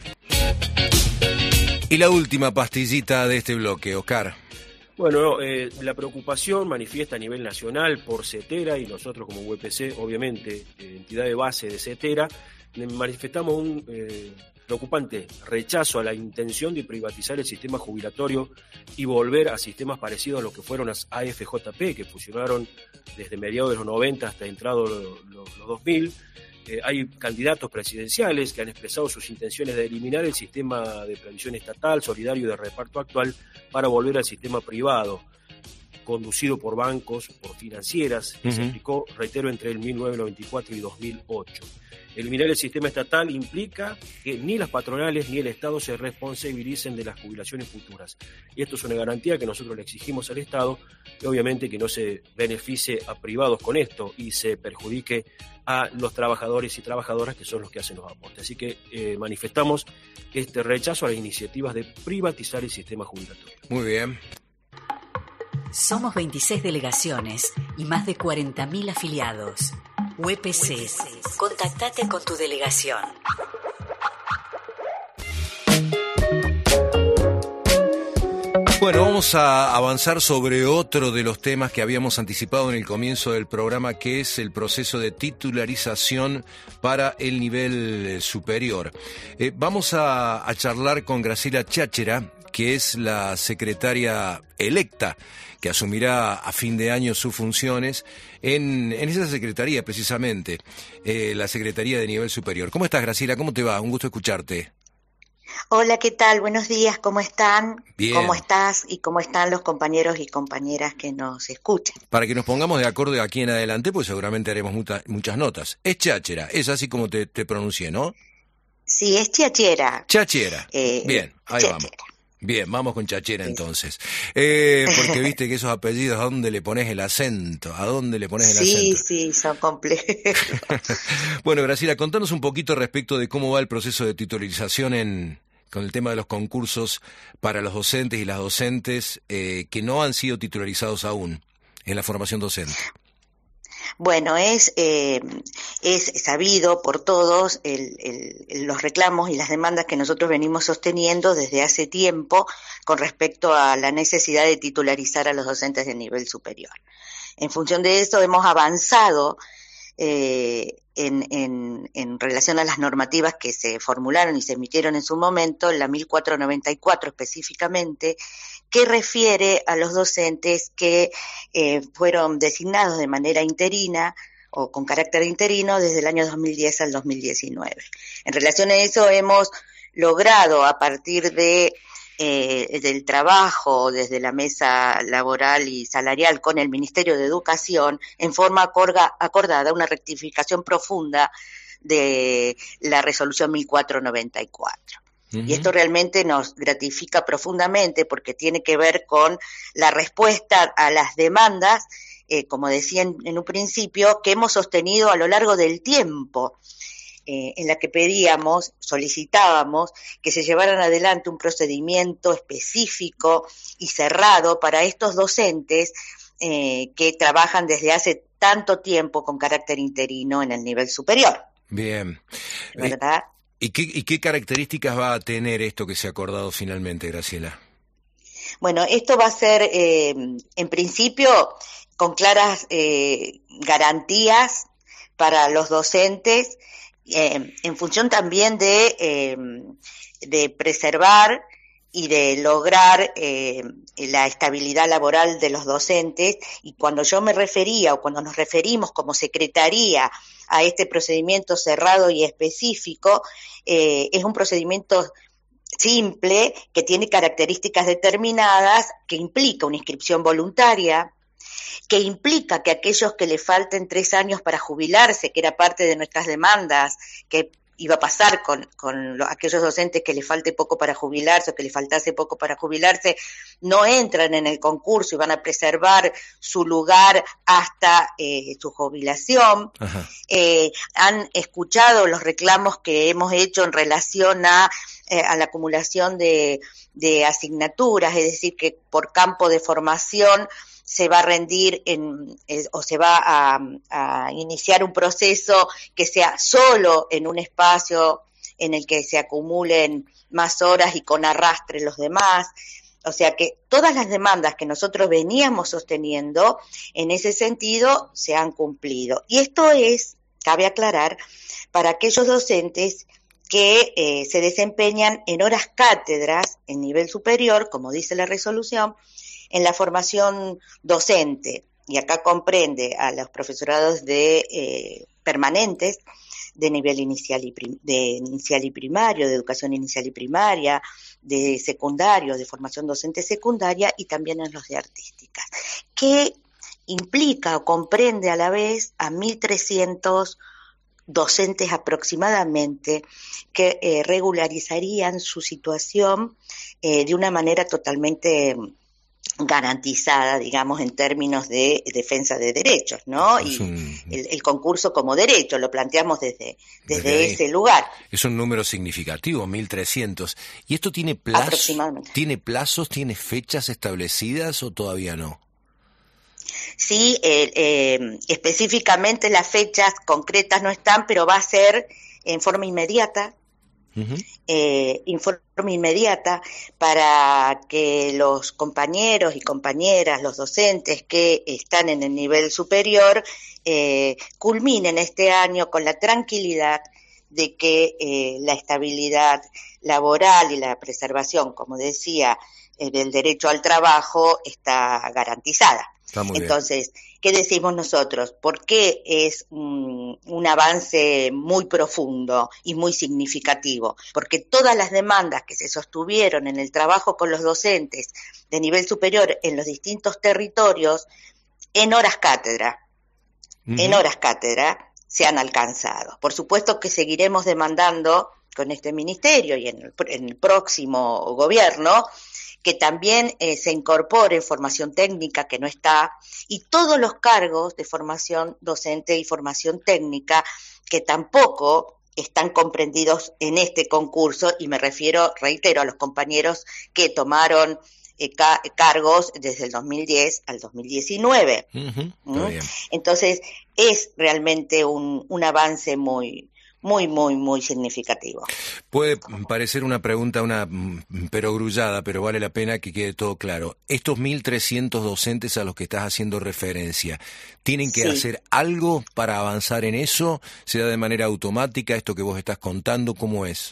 Y la última pastillita de este bloque, Oscar. Bueno, eh, la preocupación manifiesta a nivel nacional por CETERA, y nosotros como U P C, obviamente, eh, entidad de base de CETERA, manifestamos un eh, preocupante rechazo a la intención de privatizar el sistema jubilatorio y volver a sistemas parecidos a lo que fueron las A F J P, que fusionaron desde mediados de los noventa hasta entrados los, los, los dos mil. Eh, hay candidatos presidenciales que han expresado sus intenciones de eliminar el sistema de previsión estatal, solidario y de reparto actual para volver al sistema privado, conducido por bancos, por financieras, que uh-huh. se aplicó, reitero, entre el mil novecientos noventa y cuatro y dos mil ocho. Eliminar el sistema estatal implica que ni las patronales ni el Estado se responsabilicen de las jubilaciones futuras. Y esto es una garantía que nosotros le exigimos al Estado, y obviamente que no se beneficie a privados con esto y se perjudique a los trabajadores y trabajadoras, que son los que hacen los aportes. Así que eh, manifestamos este rechazo a las iniciativas de privatizar el sistema jubilatorio. Muy bien. Somos veintiséis delegaciones y más de cuarenta mil afiliados. U E P C. Contactate con tu delegación. Bueno, vamos a avanzar sobre otro de los temas que habíamos anticipado en el comienzo del programa, que es el proceso de titularización para el nivel superior. Eh, vamos a, a charlar con Graciela Cháchera, que es la secretaria electa, que asumirá a fin de año sus funciones en, en esa secretaría precisamente, eh, la Secretaría de Nivel Superior. ¿Cómo estás, Graciela? ¿Cómo te va? Un gusto escucharte. Hola, ¿qué tal? Buenos días, ¿cómo están? Bien. ¿Cómo estás y cómo están los compañeros y compañeras que nos escuchan? Para que nos pongamos de acuerdo de aquí en adelante, pues seguramente haremos muta, muchas notas. Es Cháchera, es así como te, te pronuncié, ¿no? Sí, es Cháchera. Cháchera. Eh, Bien, ahí Cháchera. vamos. Bien, vamos con Cháchera entonces. Eh, porque viste que esos apellidos, ¿a dónde le pones el acento? ¿A dónde le pones el Sí, acento? sí, son complejos. Bueno, Graciela, contanos un poquito respecto de cómo va el proceso de titularización en, con el tema de los concursos para los docentes y las docentes eh, que no han sido titularizados aún en la formación docente. Bueno, es, eh, es sabido por todos el, el, los reclamos y las demandas que nosotros venimos sosteniendo desde hace tiempo con respecto a la necesidad de titularizar a los docentes de nivel superior. En función de eso hemos avanzado eh, en, en, en relación a las normativas que se formularon y se emitieron en su momento, la mil cuatrocientos noventa y cuatro específicamente, que refiere a los docentes que eh, fueron designados de manera interina o con carácter interino desde el año dos mil diez al dos mil diecinueve. En relación a eso hemos logrado, a partir de eh, del trabajo desde la mesa laboral y salarial con el Ministerio de Educación, en forma acorda, acordada, una rectificación profunda de la resolución mil cuatrocientos noventa y cuatro. Uh-huh. Y esto realmente nos gratifica profundamente porque tiene que ver con la respuesta a las demandas, eh, como decía en, en un principio, que hemos sostenido a lo largo del tiempo, eh, en la que pedíamos, solicitábamos que se llevaran adelante un procedimiento específico y cerrado para estos docentes eh, que trabajan desde hace tanto tiempo con carácter interino en el nivel superior. Bien. ¿Verdad? ¿Y qué, ¿Y qué características va a tener esto que se ha acordado finalmente, Graciela? Bueno, esto va a ser, eh, en principio, con claras eh, garantías para los docentes, eh, en función también de, eh, de preservar y de lograr eh, la estabilidad laboral de los docentes. Y cuando yo me refería o cuando nos referimos como secretaría a este procedimiento cerrado y específico, eh, es un procedimiento simple que tiene características determinadas, que implica una inscripción voluntaria, que implica que aquellos que le falten tres años para jubilarse, que era parte de nuestras demandas, que iba a pasar con, con los, aquellos docentes que le falte poco para jubilarse o que le faltase poco para jubilarse, no entran en el concurso y van a preservar su lugar hasta eh, su jubilación. Eh, han escuchado los reclamos que hemos hecho en relación a, eh, a la acumulación de, de asignaturas, es decir, que por campo de formación se va a rendir en, eh, o se va a, a iniciar un proceso que sea solo en un espacio en el que se acumulen más horas y con arrastre los demás. O sea que todas las demandas que nosotros veníamos sosteniendo en ese sentido se han cumplido. Y esto es, cabe aclarar, para aquellos docentes que eh, se desempeñan en horas cátedras en nivel superior, como dice la resolución, en la formación docente, y acá comprende a los profesorados de eh, permanentes de nivel inicial y prim- de inicial y primario, de educación inicial y primaria, de secundario, de formación docente secundaria, y también en los de artísticas, que implica o comprende a la vez a mil trescientos docentes aproximadamente que eh, regularizarían su situación eh, de una manera totalmente garantizada, digamos, en términos de defensa de derechos, ¿no? Y un, el, el concurso como derecho, lo planteamos desde, desde, desde ese lugar. Es un número significativo, mil trescientos. ¿Y esto tiene plazos? ¿Tiene plazos, tiene fechas establecidas o todavía no? Sí, eh, eh, específicamente las fechas concretas no están, pero va a ser en forma inmediata. Uh-huh. Eh, informe inmediata para que los compañeros y compañeras, los docentes que están en el nivel superior, eh, culminen este año con la tranquilidad de que eh, la estabilidad laboral y la preservación, como decía, eh, del derecho al trabajo está garantizada. Está muy Entonces, bien. ¿Qué decimos nosotros? ¿Por qué es un, un avance muy profundo y muy significativo? Porque todas las demandas que se sostuvieron en el trabajo con los docentes de nivel superior en los distintos territorios, en horas cátedra, uh-huh. en horas cátedra, se han alcanzado. Por supuesto que seguiremos demandando con este ministerio y en el, en el próximo gobierno que también eh, se incorpore formación técnica que no está, y todos los cargos de formación docente y formación técnica que tampoco están comprendidos en este concurso, y me refiero, reitero, a los compañeros que tomaron eh, ca- cargos desde el dos mil diez al dos mil diecinueve. Uh-huh. ¿Mm? Entonces, es realmente un, un avance muy... muy, muy, muy significativo. Puede parecer una pregunta, una perogrullada, pero vale la pena que quede todo claro. Estos mil trescientos docentes a los que estás haciendo referencia, ¿tienen que sí. hacer algo para avanzar en eso? ¿Se da de manera automática esto que vos estás contando? ¿Cómo es?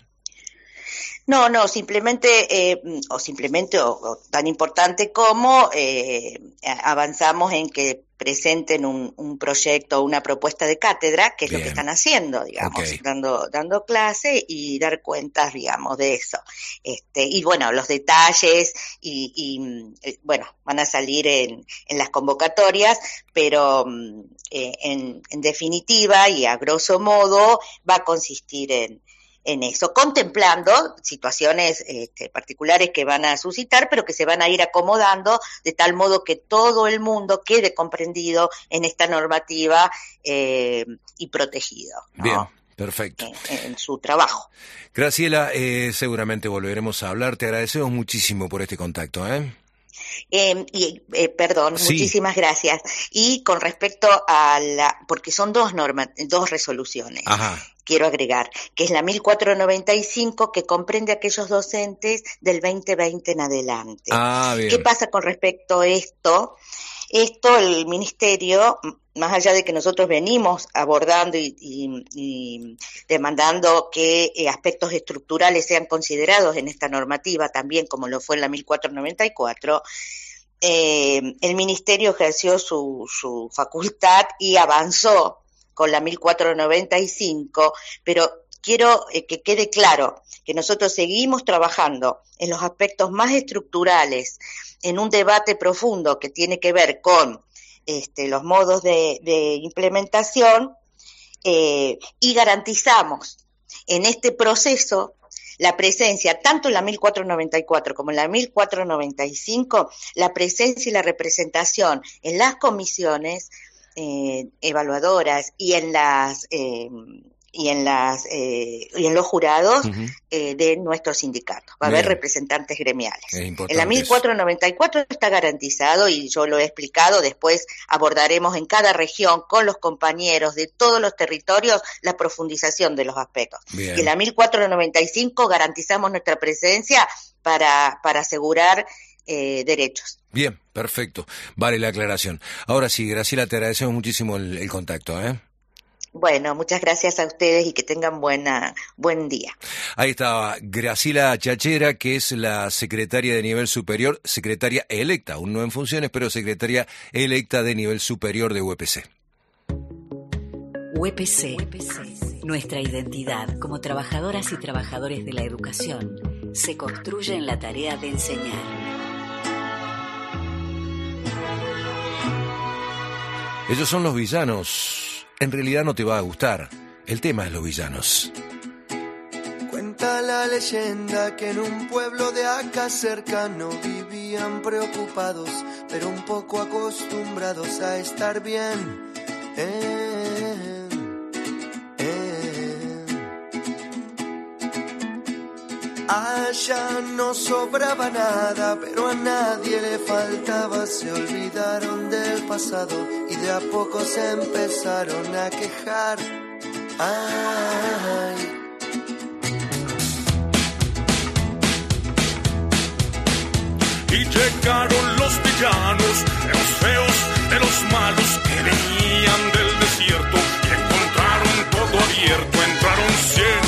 No, no, simplemente, eh, o simplemente, o, o tan importante como eh, avanzamos en que presenten un, un proyecto o una propuesta de cátedra, que es Bien. Lo que están haciendo, digamos, okay. dando dando clase y dar cuentas, digamos, de eso. Este, y bueno, los detalles y, y bueno, van a salir en, en las convocatorias, pero eh, en, en definitiva y a grosso modo va a consistir en en eso, contemplando situaciones este, particulares que van a suscitar, pero que se van a ir acomodando de tal modo que todo el mundo quede comprendido en esta normativa eh, y protegido, ¿no? Bien, perfecto. En, en su trabajo. Graciela, eh, seguramente volveremos a hablar. Te agradecemos muchísimo por este contacto, ¿eh? Eh, y, eh, perdón, sí. muchísimas gracias. Y con respecto a la, porque son dos normas, dos resoluciones. Ajá. Quiero agregar, que es la mil cuatrocientos noventa y cinco, que comprende a aquellos docentes del veinte veinte en adelante. Ah, bien. ¿Qué pasa con respecto a esto? Esto el Ministerio, más allá de que nosotros venimos abordando y, y, y demandando que eh, aspectos estructurales sean considerados en esta normativa, también como lo fue en la mil cuatrocientos noventa y cuatro, eh, el Ministerio ejerció su, su facultad y avanzó con la mil cuatrocientos noventa y cinco, pero quiero eh, que quede claro que nosotros seguimos trabajando en los aspectos más estructurales, en un debate profundo que tiene que ver con este, los modos de, de implementación, eh, y garantizamos en este proceso la presencia, tanto en la mil cuatrocientos noventa y cuatro como en la mil cuatrocientos noventa y cinco, la presencia y la representación en las comisiones Eh, evaluadoras y en las eh, y en las eh, y en los jurados uh-huh. eh, de nuestro sindicato. Va a Bien. Haber representantes gremiales. En la mil cuatrocientos noventa y cuatro está garantizado, y yo lo he explicado, después abordaremos en cada región con los compañeros de todos los territorios la profundización de los aspectos. Bien. Y en la mil cuatrocientos noventa y cinco garantizamos nuestra presencia para para asegurar Eh, derechos. Bien, perfecto. Vale la aclaración. Ahora sí, Graciela, te agradecemos muchísimo el, el contacto, ¿eh? Bueno, muchas gracias a ustedes y que tengan buena buen día. Ahí estaba Graciela Chachera, que es la secretaria de nivel superior, secretaria electa, aún no en funciones, pero secretaria electa de nivel superior de U E P C. U E P C, nuestra identidad como trabajadoras y trabajadores de la educación, se construye en la tarea de enseñar. Ellos son los villanos. En realidad no te va a gustar. El tema es los villanos. Cuenta la leyenda que en un pueblo de acá cercano vivían preocupados, pero un poco acostumbrados a estar bien. Eh, eh. Allá no sobraba nada, pero a nadie le faltaba. Se olvidaron del pasado y de a poco se empezaron a quejar. Ay. Y llegaron los villanos, de los feos, de los malos que venían del desierto y encontraron todo abierto. Entraron cien,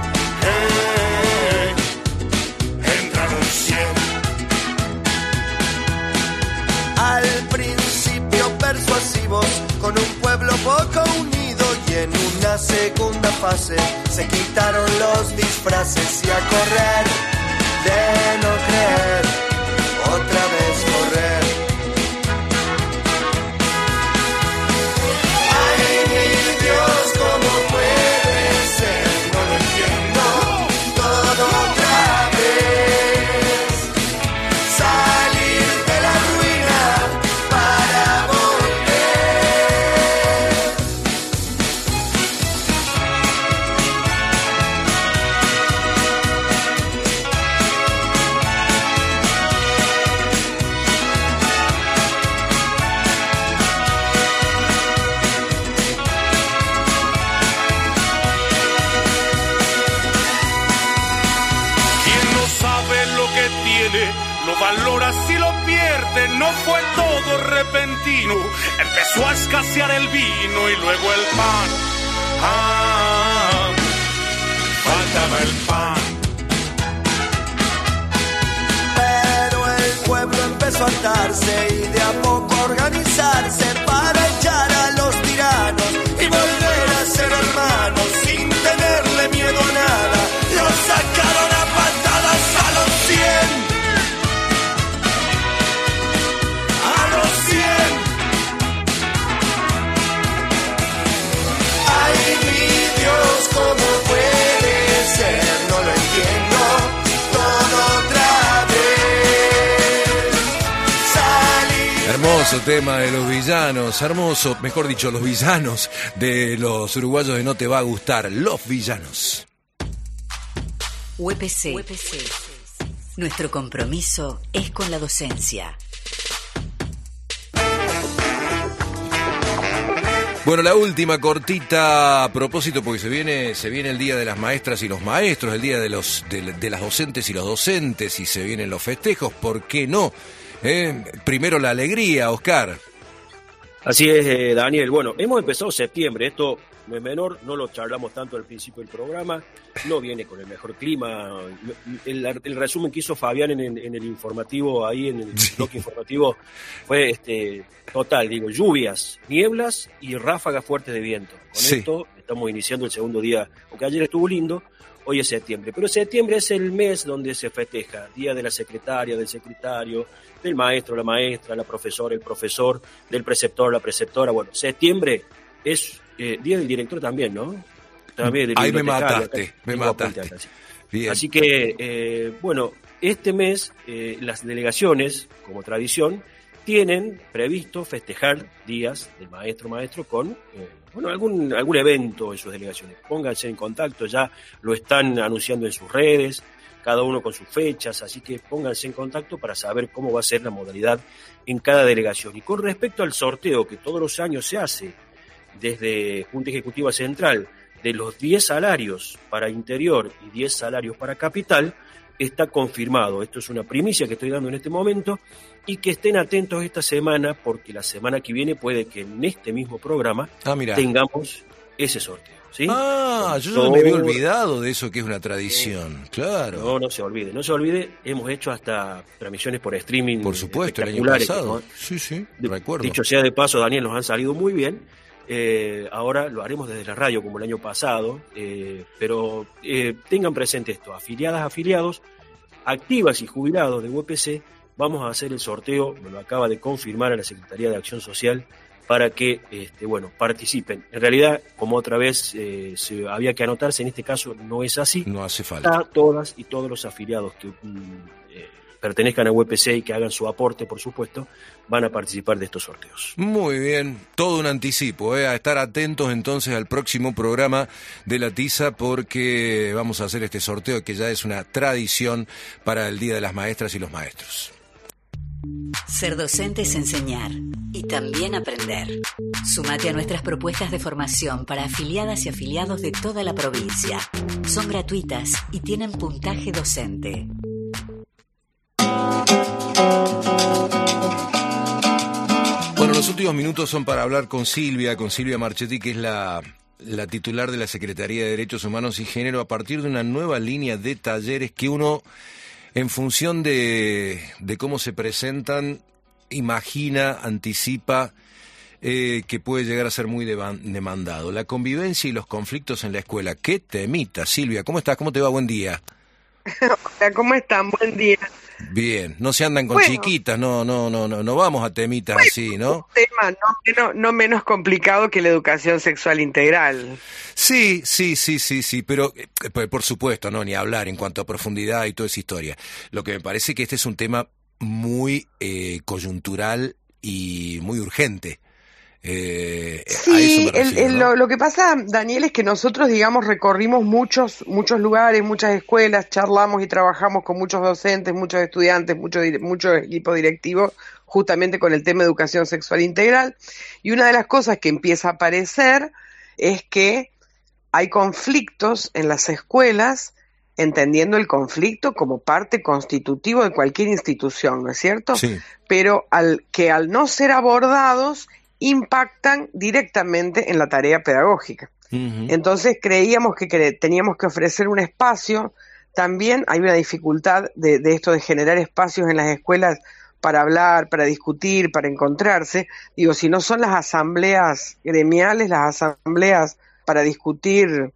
hey, entraron cien. Al principio persuasivos, con un pueblo poco unido, y en una segunda fase se quitaron los disfraces y a correr de no creer. Otra vez correr. Ay, mi Dios, ¿cómo puede ser? No lo entiendo. Todo otra vez. Salir de la ruina para volver. Lo valora si lo pierde, no fue todo repentino. Empezó a escasear el vino y luego el pan. Ah, faltaba el pan. Pero el pueblo empezó a hartarse y de a poco a organizarse para echar a los tiranos y volver a ser hermanos sin tenerle miedo a nada. Los sacaron a patadas a los cien. ¿Cómo puede ser? No lo entiendo. Todo otra vez. Salir. Hermoso tema de los villanos, hermoso, mejor dicho, los villanos de los uruguayos de No Te Va a Gustar, los villanos. U E P C. U E P C. Nuestro compromiso es con la docencia. Bueno, la última cortita a propósito, porque se viene se viene el Día de las Maestras y los Maestros, el Día de los de, de las Docentes y los Docentes, y se vienen los festejos, ¿por qué no? ¿Eh? Primero la alegría, Oscar. Así es, eh, Daniel. Bueno, hemos empezado septiembre, esto no es menor, no lo charlamos tanto al principio del programa, no viene con el mejor clima. El, el resumen que hizo Fabián en, en, en el informativo, ahí en el bloque informativo, fue este total, digo, lluvias, nieblas y ráfagas fuertes de viento. Con sí. esto estamos iniciando el segundo día, porque ayer estuvo lindo, hoy es septiembre. Pero septiembre es el mes donde se festeja, Día de la Secretaria, del Secretario, del Maestro, la Maestra, la Profesora, el Profesor, del Preceptor, la Preceptora. Bueno, septiembre es eh, Día del Director también, ¿no? También del Ahí me mataste, acá, me mataste. Acá, así. Bien. Así que, eh, bueno, este mes eh, las delegaciones, como tradición, tienen previsto festejar días del maestro maestro con eh, bueno algún algún evento en sus delegaciones. Pónganse en contacto, ya lo están anunciando en sus redes, cada uno con sus fechas, así que pónganse en contacto para saber cómo va a ser la modalidad en cada delegación. Y con respecto al sorteo que todos los años se hace desde Junta Ejecutiva Central de los diez salarios para interior y diez salarios para capital, está confirmado. Esto es una primicia que estoy dando en este momento, y que estén atentos esta semana, porque la semana que viene puede que en este mismo programa ah, tengamos ese sorteo. ¿Sí? Ah, Con yo todo... me había olvidado de eso, que es una tradición, eh, claro. No, no se olvide, no se olvide, hemos hecho hasta transmisiones por streaming. Por supuesto, el año pasado. ¿No? Sí, sí, de, recuerdo. Dicho sea de paso, Daniel, nos han salido muy bien. Eh, ahora lo haremos desde la radio como el año pasado, eh, pero eh, tengan presente esto, afiliadas, afiliados, activas y jubilados de U E P C, vamos a hacer el sorteo, me lo acaba de confirmar a la Secretaría de Acción Social, para que este, bueno, participen. En realidad, como otra vez eh, se había que anotarse, en este caso no es así. No hace falta. Está todas y todos los afiliados que mm, eh, pertenezcan a U P C y que hagan su aporte, por supuesto, van a participar de estos sorteos. Muy bien, todo un anticipo, ¿eh? A estar atentos entonces al próximo programa de La Tiza, porque vamos a hacer este sorteo que ya es una tradición para el Día de las Maestras y los Maestros. Ser docente es enseñar y también aprender. Sumate a nuestras propuestas de formación para afiliadas y afiliados de toda la provincia. Son gratuitas y tienen puntaje docente. Bueno, los últimos minutos son para hablar con Silvia, con Silvia Marchetti, que es la, la titular de la Secretaría de Derechos Humanos y Género, a partir de una nueva línea de talleres que uno, en función de, de cómo se presentan, imagina, anticipa eh, que puede llegar a ser muy demandado. La convivencia y los conflictos en la escuela. ¡Qué temita! Silvia, ¿cómo estás? ¿Cómo te va? Buen día. Hola, ¿cómo están? Buen día. Bien, no se andan con bueno, chiquitas, no, no, no, no, no vamos a temitas bueno, así, ¿no? Un tema no menos, no menos complicado que la educación sexual integral. Sí, sí, sí, sí, sí, pero eh, por supuesto, no, ni hablar en cuanto a profundidad y toda esa historia. Lo que me parece que este es un tema muy eh, coyuntural y muy urgente. Eh, sí, a eso me refiero, el, el, ¿no? lo, lo que pasa, Daniel, es que nosotros, digamos, recorrimos muchos muchos lugares, muchas escuelas, charlamos y trabajamos con muchos docentes, muchos estudiantes, mucho, mucho equipo directivo, justamente con el tema de educación sexual integral, y una de las cosas que empieza a aparecer es que hay conflictos en las escuelas, entendiendo el conflicto como parte constitutiva de cualquier institución, ¿no es cierto? Sí. Pero al que al no ser abordados impactan directamente en la tarea pedagógica. Uh-huh. Entonces creíamos que cre- teníamos que ofrecer un espacio. También hay una dificultad de, de esto de generar espacios en las escuelas para hablar, para discutir, para encontrarse. Digo, si no son las asambleas gremiales, las asambleas para discutir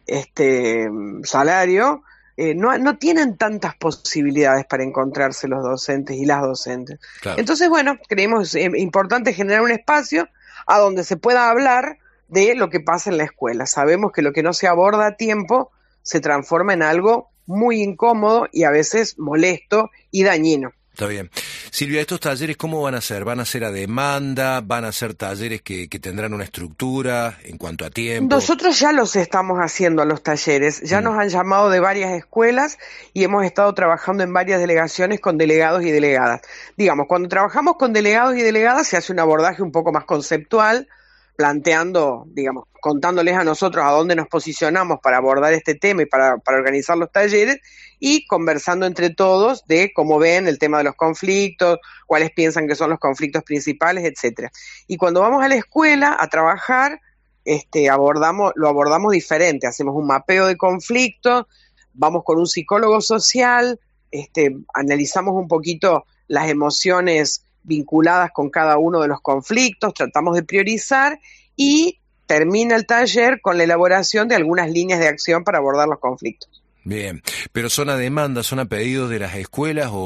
este salario, eh, no, no tienen tantas posibilidades para encontrarse los docentes y las docentes. Claro. Entonces, bueno, creemos eh, importante generar un espacio a donde se pueda hablar de lo que pasa en la escuela. Sabemos que lo que no se aborda a tiempo se transforma en algo muy incómodo y a veces molesto y dañino. Está bien. Silvia, ¿estos talleres cómo van a ser? ¿Van a ser a demanda? ¿Van a ser talleres que, que tendrán una estructura en cuanto a tiempo? Nosotros ya los estamos haciendo a los talleres. Ya mm. nos han llamado de varias escuelas y hemos estado trabajando en varias delegaciones con delegados y delegadas. Digamos, cuando trabajamos con delegados y delegadas se hace un abordaje un poco más conceptual, planteando, digamos, contándoles a nosotros a dónde nos posicionamos para abordar este tema y para, para organizar los talleres, y conversando entre todos de cómo ven el tema de los conflictos, cuáles piensan que son los conflictos principales, etcétera. Y cuando vamos a la escuela a trabajar, este, abordamos, lo abordamos diferente, hacemos un mapeo de conflictos, vamos con un psicólogo social, este, analizamos un poquito las emociones vinculadas con cada uno de los conflictos, tratamos de priorizar y termina el taller con la elaboración de algunas líneas de acción para abordar los conflictos. Bien, pero ¿son a demanda, son a pedidos de las escuelas o,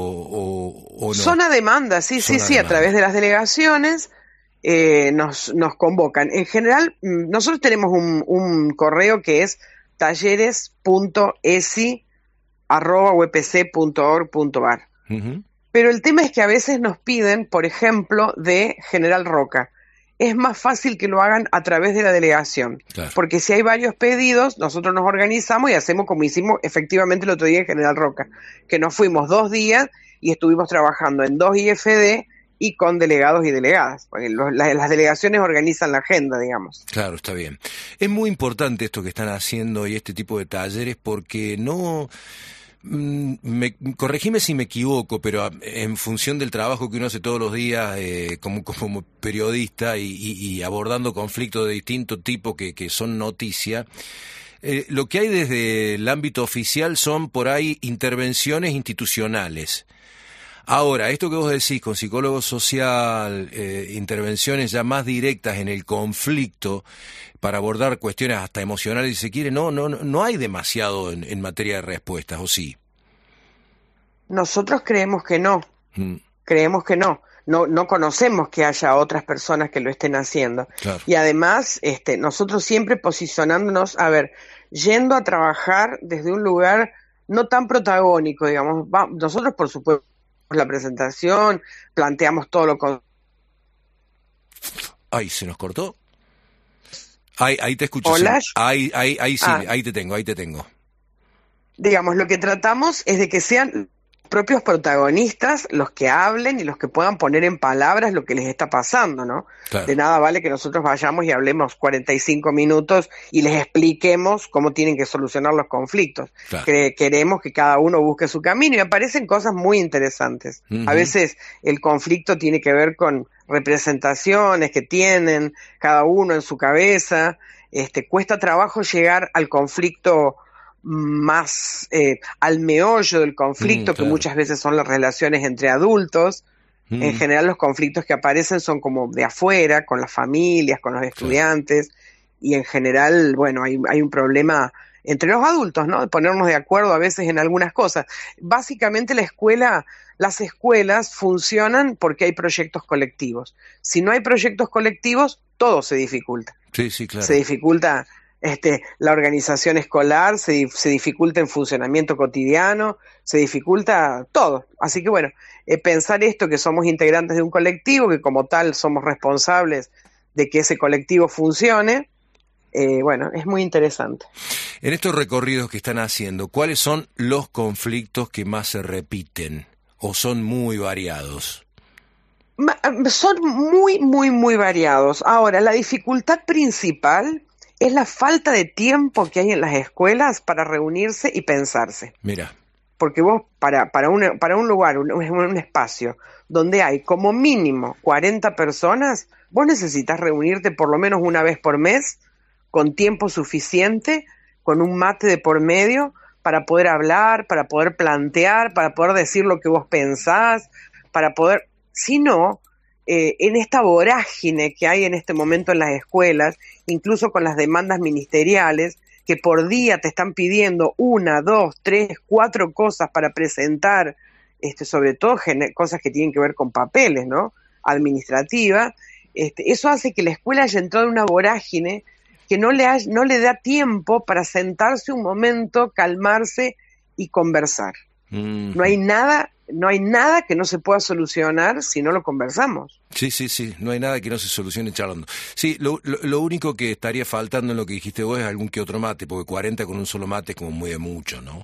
o, o no? Son a demanda, sí, son sí, sí, demanda. A través de las delegaciones eh, nos, nos convocan. En general, nosotros tenemos un, un correo que es talleres punto esi arroba u p c punto org punto a r. Uh-huh. Pero el tema es que a veces nos piden, por ejemplo, de General Roca. Es más fácil que lo hagan a través de la delegación, claro. Porque si hay varios pedidos, nosotros nos organizamos y hacemos como hicimos efectivamente el otro día en General Roca, que nos fuimos dos días y estuvimos trabajando en dos I F D y con delegados y delegadas, porque los, las, las delegaciones organizan la agenda, digamos. Claro, está bien. Es muy importante esto que están haciendo y este tipo de talleres porque no... Me, corregime si me equivoco, pero en función del trabajo que uno hace todos los días eh, como, como periodista y, y, y abordando conflictos de distinto tipo que, que son noticia, eh, lo que hay desde el ámbito oficial son por ahí intervenciones institucionales. Ahora, esto que vos decís con psicólogo social, eh, intervenciones ya más directas en el conflicto para abordar cuestiones hasta emocionales, si se quiere, no no no hay demasiado en, en materia de respuestas, ¿o sí? Nosotros creemos que no, mm. creemos que no. No, no conocemos que haya otras personas que lo estén haciendo. Claro. Y además, este, nosotros siempre posicionándonos, a ver, yendo a trabajar desde un lugar no tan protagónico, digamos. Va, nosotros, por supuesto, la presentación, planteamos todo lo que... Ay, ¿se nos cortó? Ahí, ahí te escucho. Hola. Sí. Ahí, ahí, ahí sí, ah. ahí te tengo, ahí te tengo. Digamos, lo que tratamos es de que sean propios protagonistas los que hablen y los que puedan poner en palabras lo que les está pasando, ¿no? Claro. De nada vale que nosotros vayamos y hablemos cuarenta y cinco minutos y les expliquemos cómo tienen que solucionar los conflictos. Claro. Que queremos que cada uno busque su camino y aparecen cosas muy interesantes. Uh-huh. A veces el conflicto tiene que ver con representaciones que tienen cada uno en su cabeza. Este, cuesta trabajo llegar al conflicto más eh, al meollo del conflicto, mm, claro. que muchas veces son las relaciones entre adultos. Mm. En general los conflictos que aparecen son como de afuera, con las familias, con los estudiantes, claro. y en general, bueno, hay, hay un problema entre los adultos, ¿no? De ponernos de acuerdo a veces en algunas cosas. Básicamente la escuela, las escuelas funcionan porque hay proyectos colectivos. Si no hay proyectos colectivos, todo se dificulta. Sí, sí, claro. Se dificulta Este, la organización escolar, se, se dificulta en funcionamiento cotidiano, se dificulta todo. Así que bueno, eh, pensar esto, que somos integrantes de un colectivo, que como tal somos responsables de que ese colectivo funcione, eh, bueno, es muy interesante. En estos recorridos que están haciendo, ¿cuáles son los conflictos que más se repiten o son muy variados? Son muy, muy, muy variados. Ahora, la dificultad principal es la falta de tiempo que hay en las escuelas para reunirse y pensarse. Mira. Porque vos, para, para, un, para un lugar, un, un espacio donde hay como mínimo cuarenta personas, vos necesitas reunirte por lo menos una vez por mes, con tiempo suficiente, con un mate de por medio, para poder hablar, para poder plantear, para poder decir lo que vos pensás, para poder... Si no... Eh, en esta vorágine que hay en este momento en las escuelas, incluso con las demandas ministeriales, que por día te están pidiendo una, dos, tres, cuatro cosas para presentar, este, sobre todo gener- cosas que tienen que ver con papeles, ¿no? Administrativa, este, eso hace que la escuela haya entrado en una vorágine que no le, ha, no le da tiempo para sentarse un momento, calmarse y conversar. Mm. No hay nada... No hay nada que no se pueda solucionar si no lo conversamos. Sí, sí, sí, no hay nada que no se solucione charlando. Sí, lo, lo, lo único que estaría faltando en lo que dijiste vos es algún que otro mate, porque cuarenta con un solo mate es como muy de mucho, ¿no?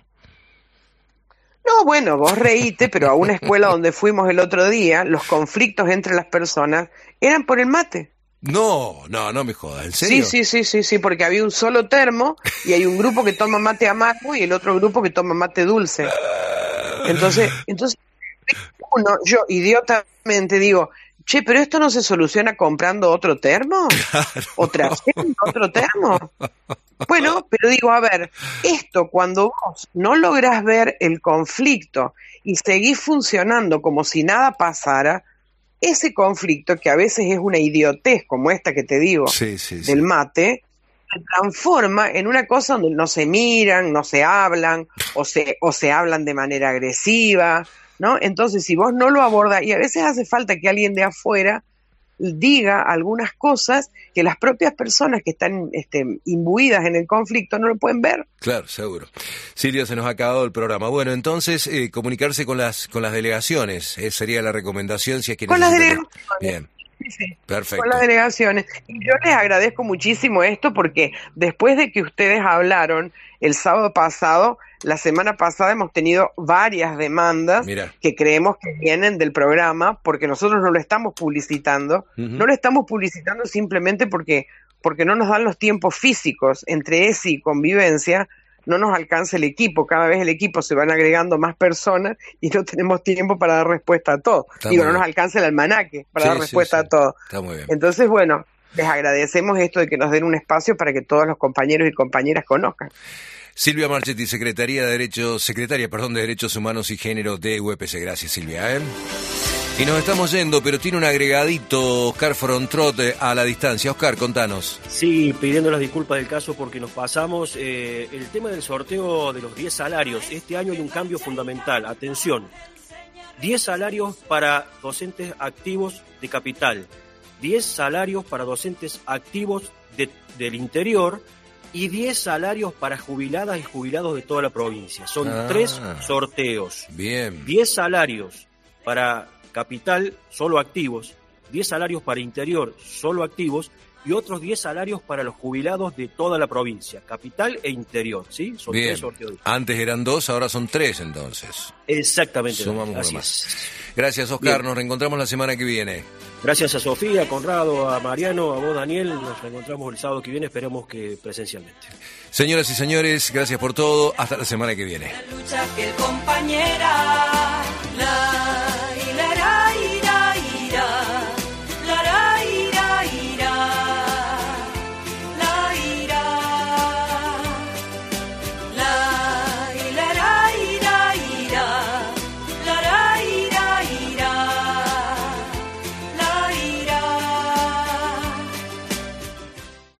No, bueno, vos reíte, pero a una escuela donde fuimos el otro día, los conflictos entre las personas eran por el mate. No, no, no me jodas, ¿en serio? Sí, sí, sí, sí, sí, porque había un solo termo y hay un grupo que toma mate amargo y el otro grupo que toma mate dulce. Entonces, entonces uno, yo idiotamente digo, che, pero esto no se soluciona comprando otro termo, claro. o trayendo otro termo. Bueno, pero digo, a ver, esto cuando vos no lográs ver el conflicto y seguís funcionando como si nada pasara, ese conflicto, que a veces es una idiotez como esta que te digo, sí, sí, del sí. mate, se transforma en una cosa donde no se miran, no se hablan, o se, o se hablan de manera agresiva, ¿no? Entonces, si vos no lo abordas, y a veces hace falta que alguien de afuera diga algunas cosas que las propias personas que están este, imbuidas en el conflicto no lo pueden ver. Claro, seguro. Silvia, se nos ha acabado el programa. Bueno, entonces, eh, comunicarse con las con las delegaciones, esa sería la recomendación si es que con las necesitan... delegaciones. Bien. Sí, sí. Perfecto. Con las delegaciones. Y yo les agradezco muchísimo esto porque después de que ustedes hablaron el sábado pasado, la semana pasada hemos tenido varias demandas Mira. que creemos que vienen del programa porque nosotros no lo estamos publicitando. Uh-huh. No lo estamos publicitando simplemente porque, porque no nos dan los tiempos físicos entre ese y convivencia. No nos alcanza el equipo, cada vez el equipo se van agregando más personas y no tenemos tiempo para dar respuesta a todo. Está Digo, no nos alcanza el almanaque para sí, dar respuesta sí, sí. a todo. Está muy bien. Entonces, bueno, les agradecemos esto de que nos den un espacio para que todos los compañeros y compañeras conozcan. Silvia Marchetti, Secretaría de Derechos, Secretaria, perdón, de Derechos Humanos y Género de U P C. Gracias, Silvia. ¿eh? Y nos estamos yendo, pero tiene un agregadito Oscar Frontrot a la distancia. Oscar, contanos. Sí, pidiendo las disculpas del caso porque nos pasamos. Eh, el tema del sorteo de los diez salarios. Este año hay un cambio fundamental. Atención, diez salarios para docentes activos de capital, diez salarios para docentes activos de, del interior y diez salarios para jubiladas y jubilados de toda la provincia. Son ah, tres sorteos. Bien. diez salarios. para Capital, solo activos, diez salarios para Interior, solo activos, y otros diez salarios para los jubilados de toda la provincia, Capital e Interior, ¿sí? Son Bien. tres sorteos. Antes eran dos, ahora son tres entonces. Exactamente. Sumamos así uno más. es. Gracias, Oscar. Bien. Nos reencontramos la semana que viene. Gracias a Sofía, a Conrado, a Mariano, a vos, Daniel. Nos reencontramos el sábado que viene, esperemos que presencialmente. Señoras y señores, gracias por todo. Hasta la semana que viene. La lucha fiel compañera, la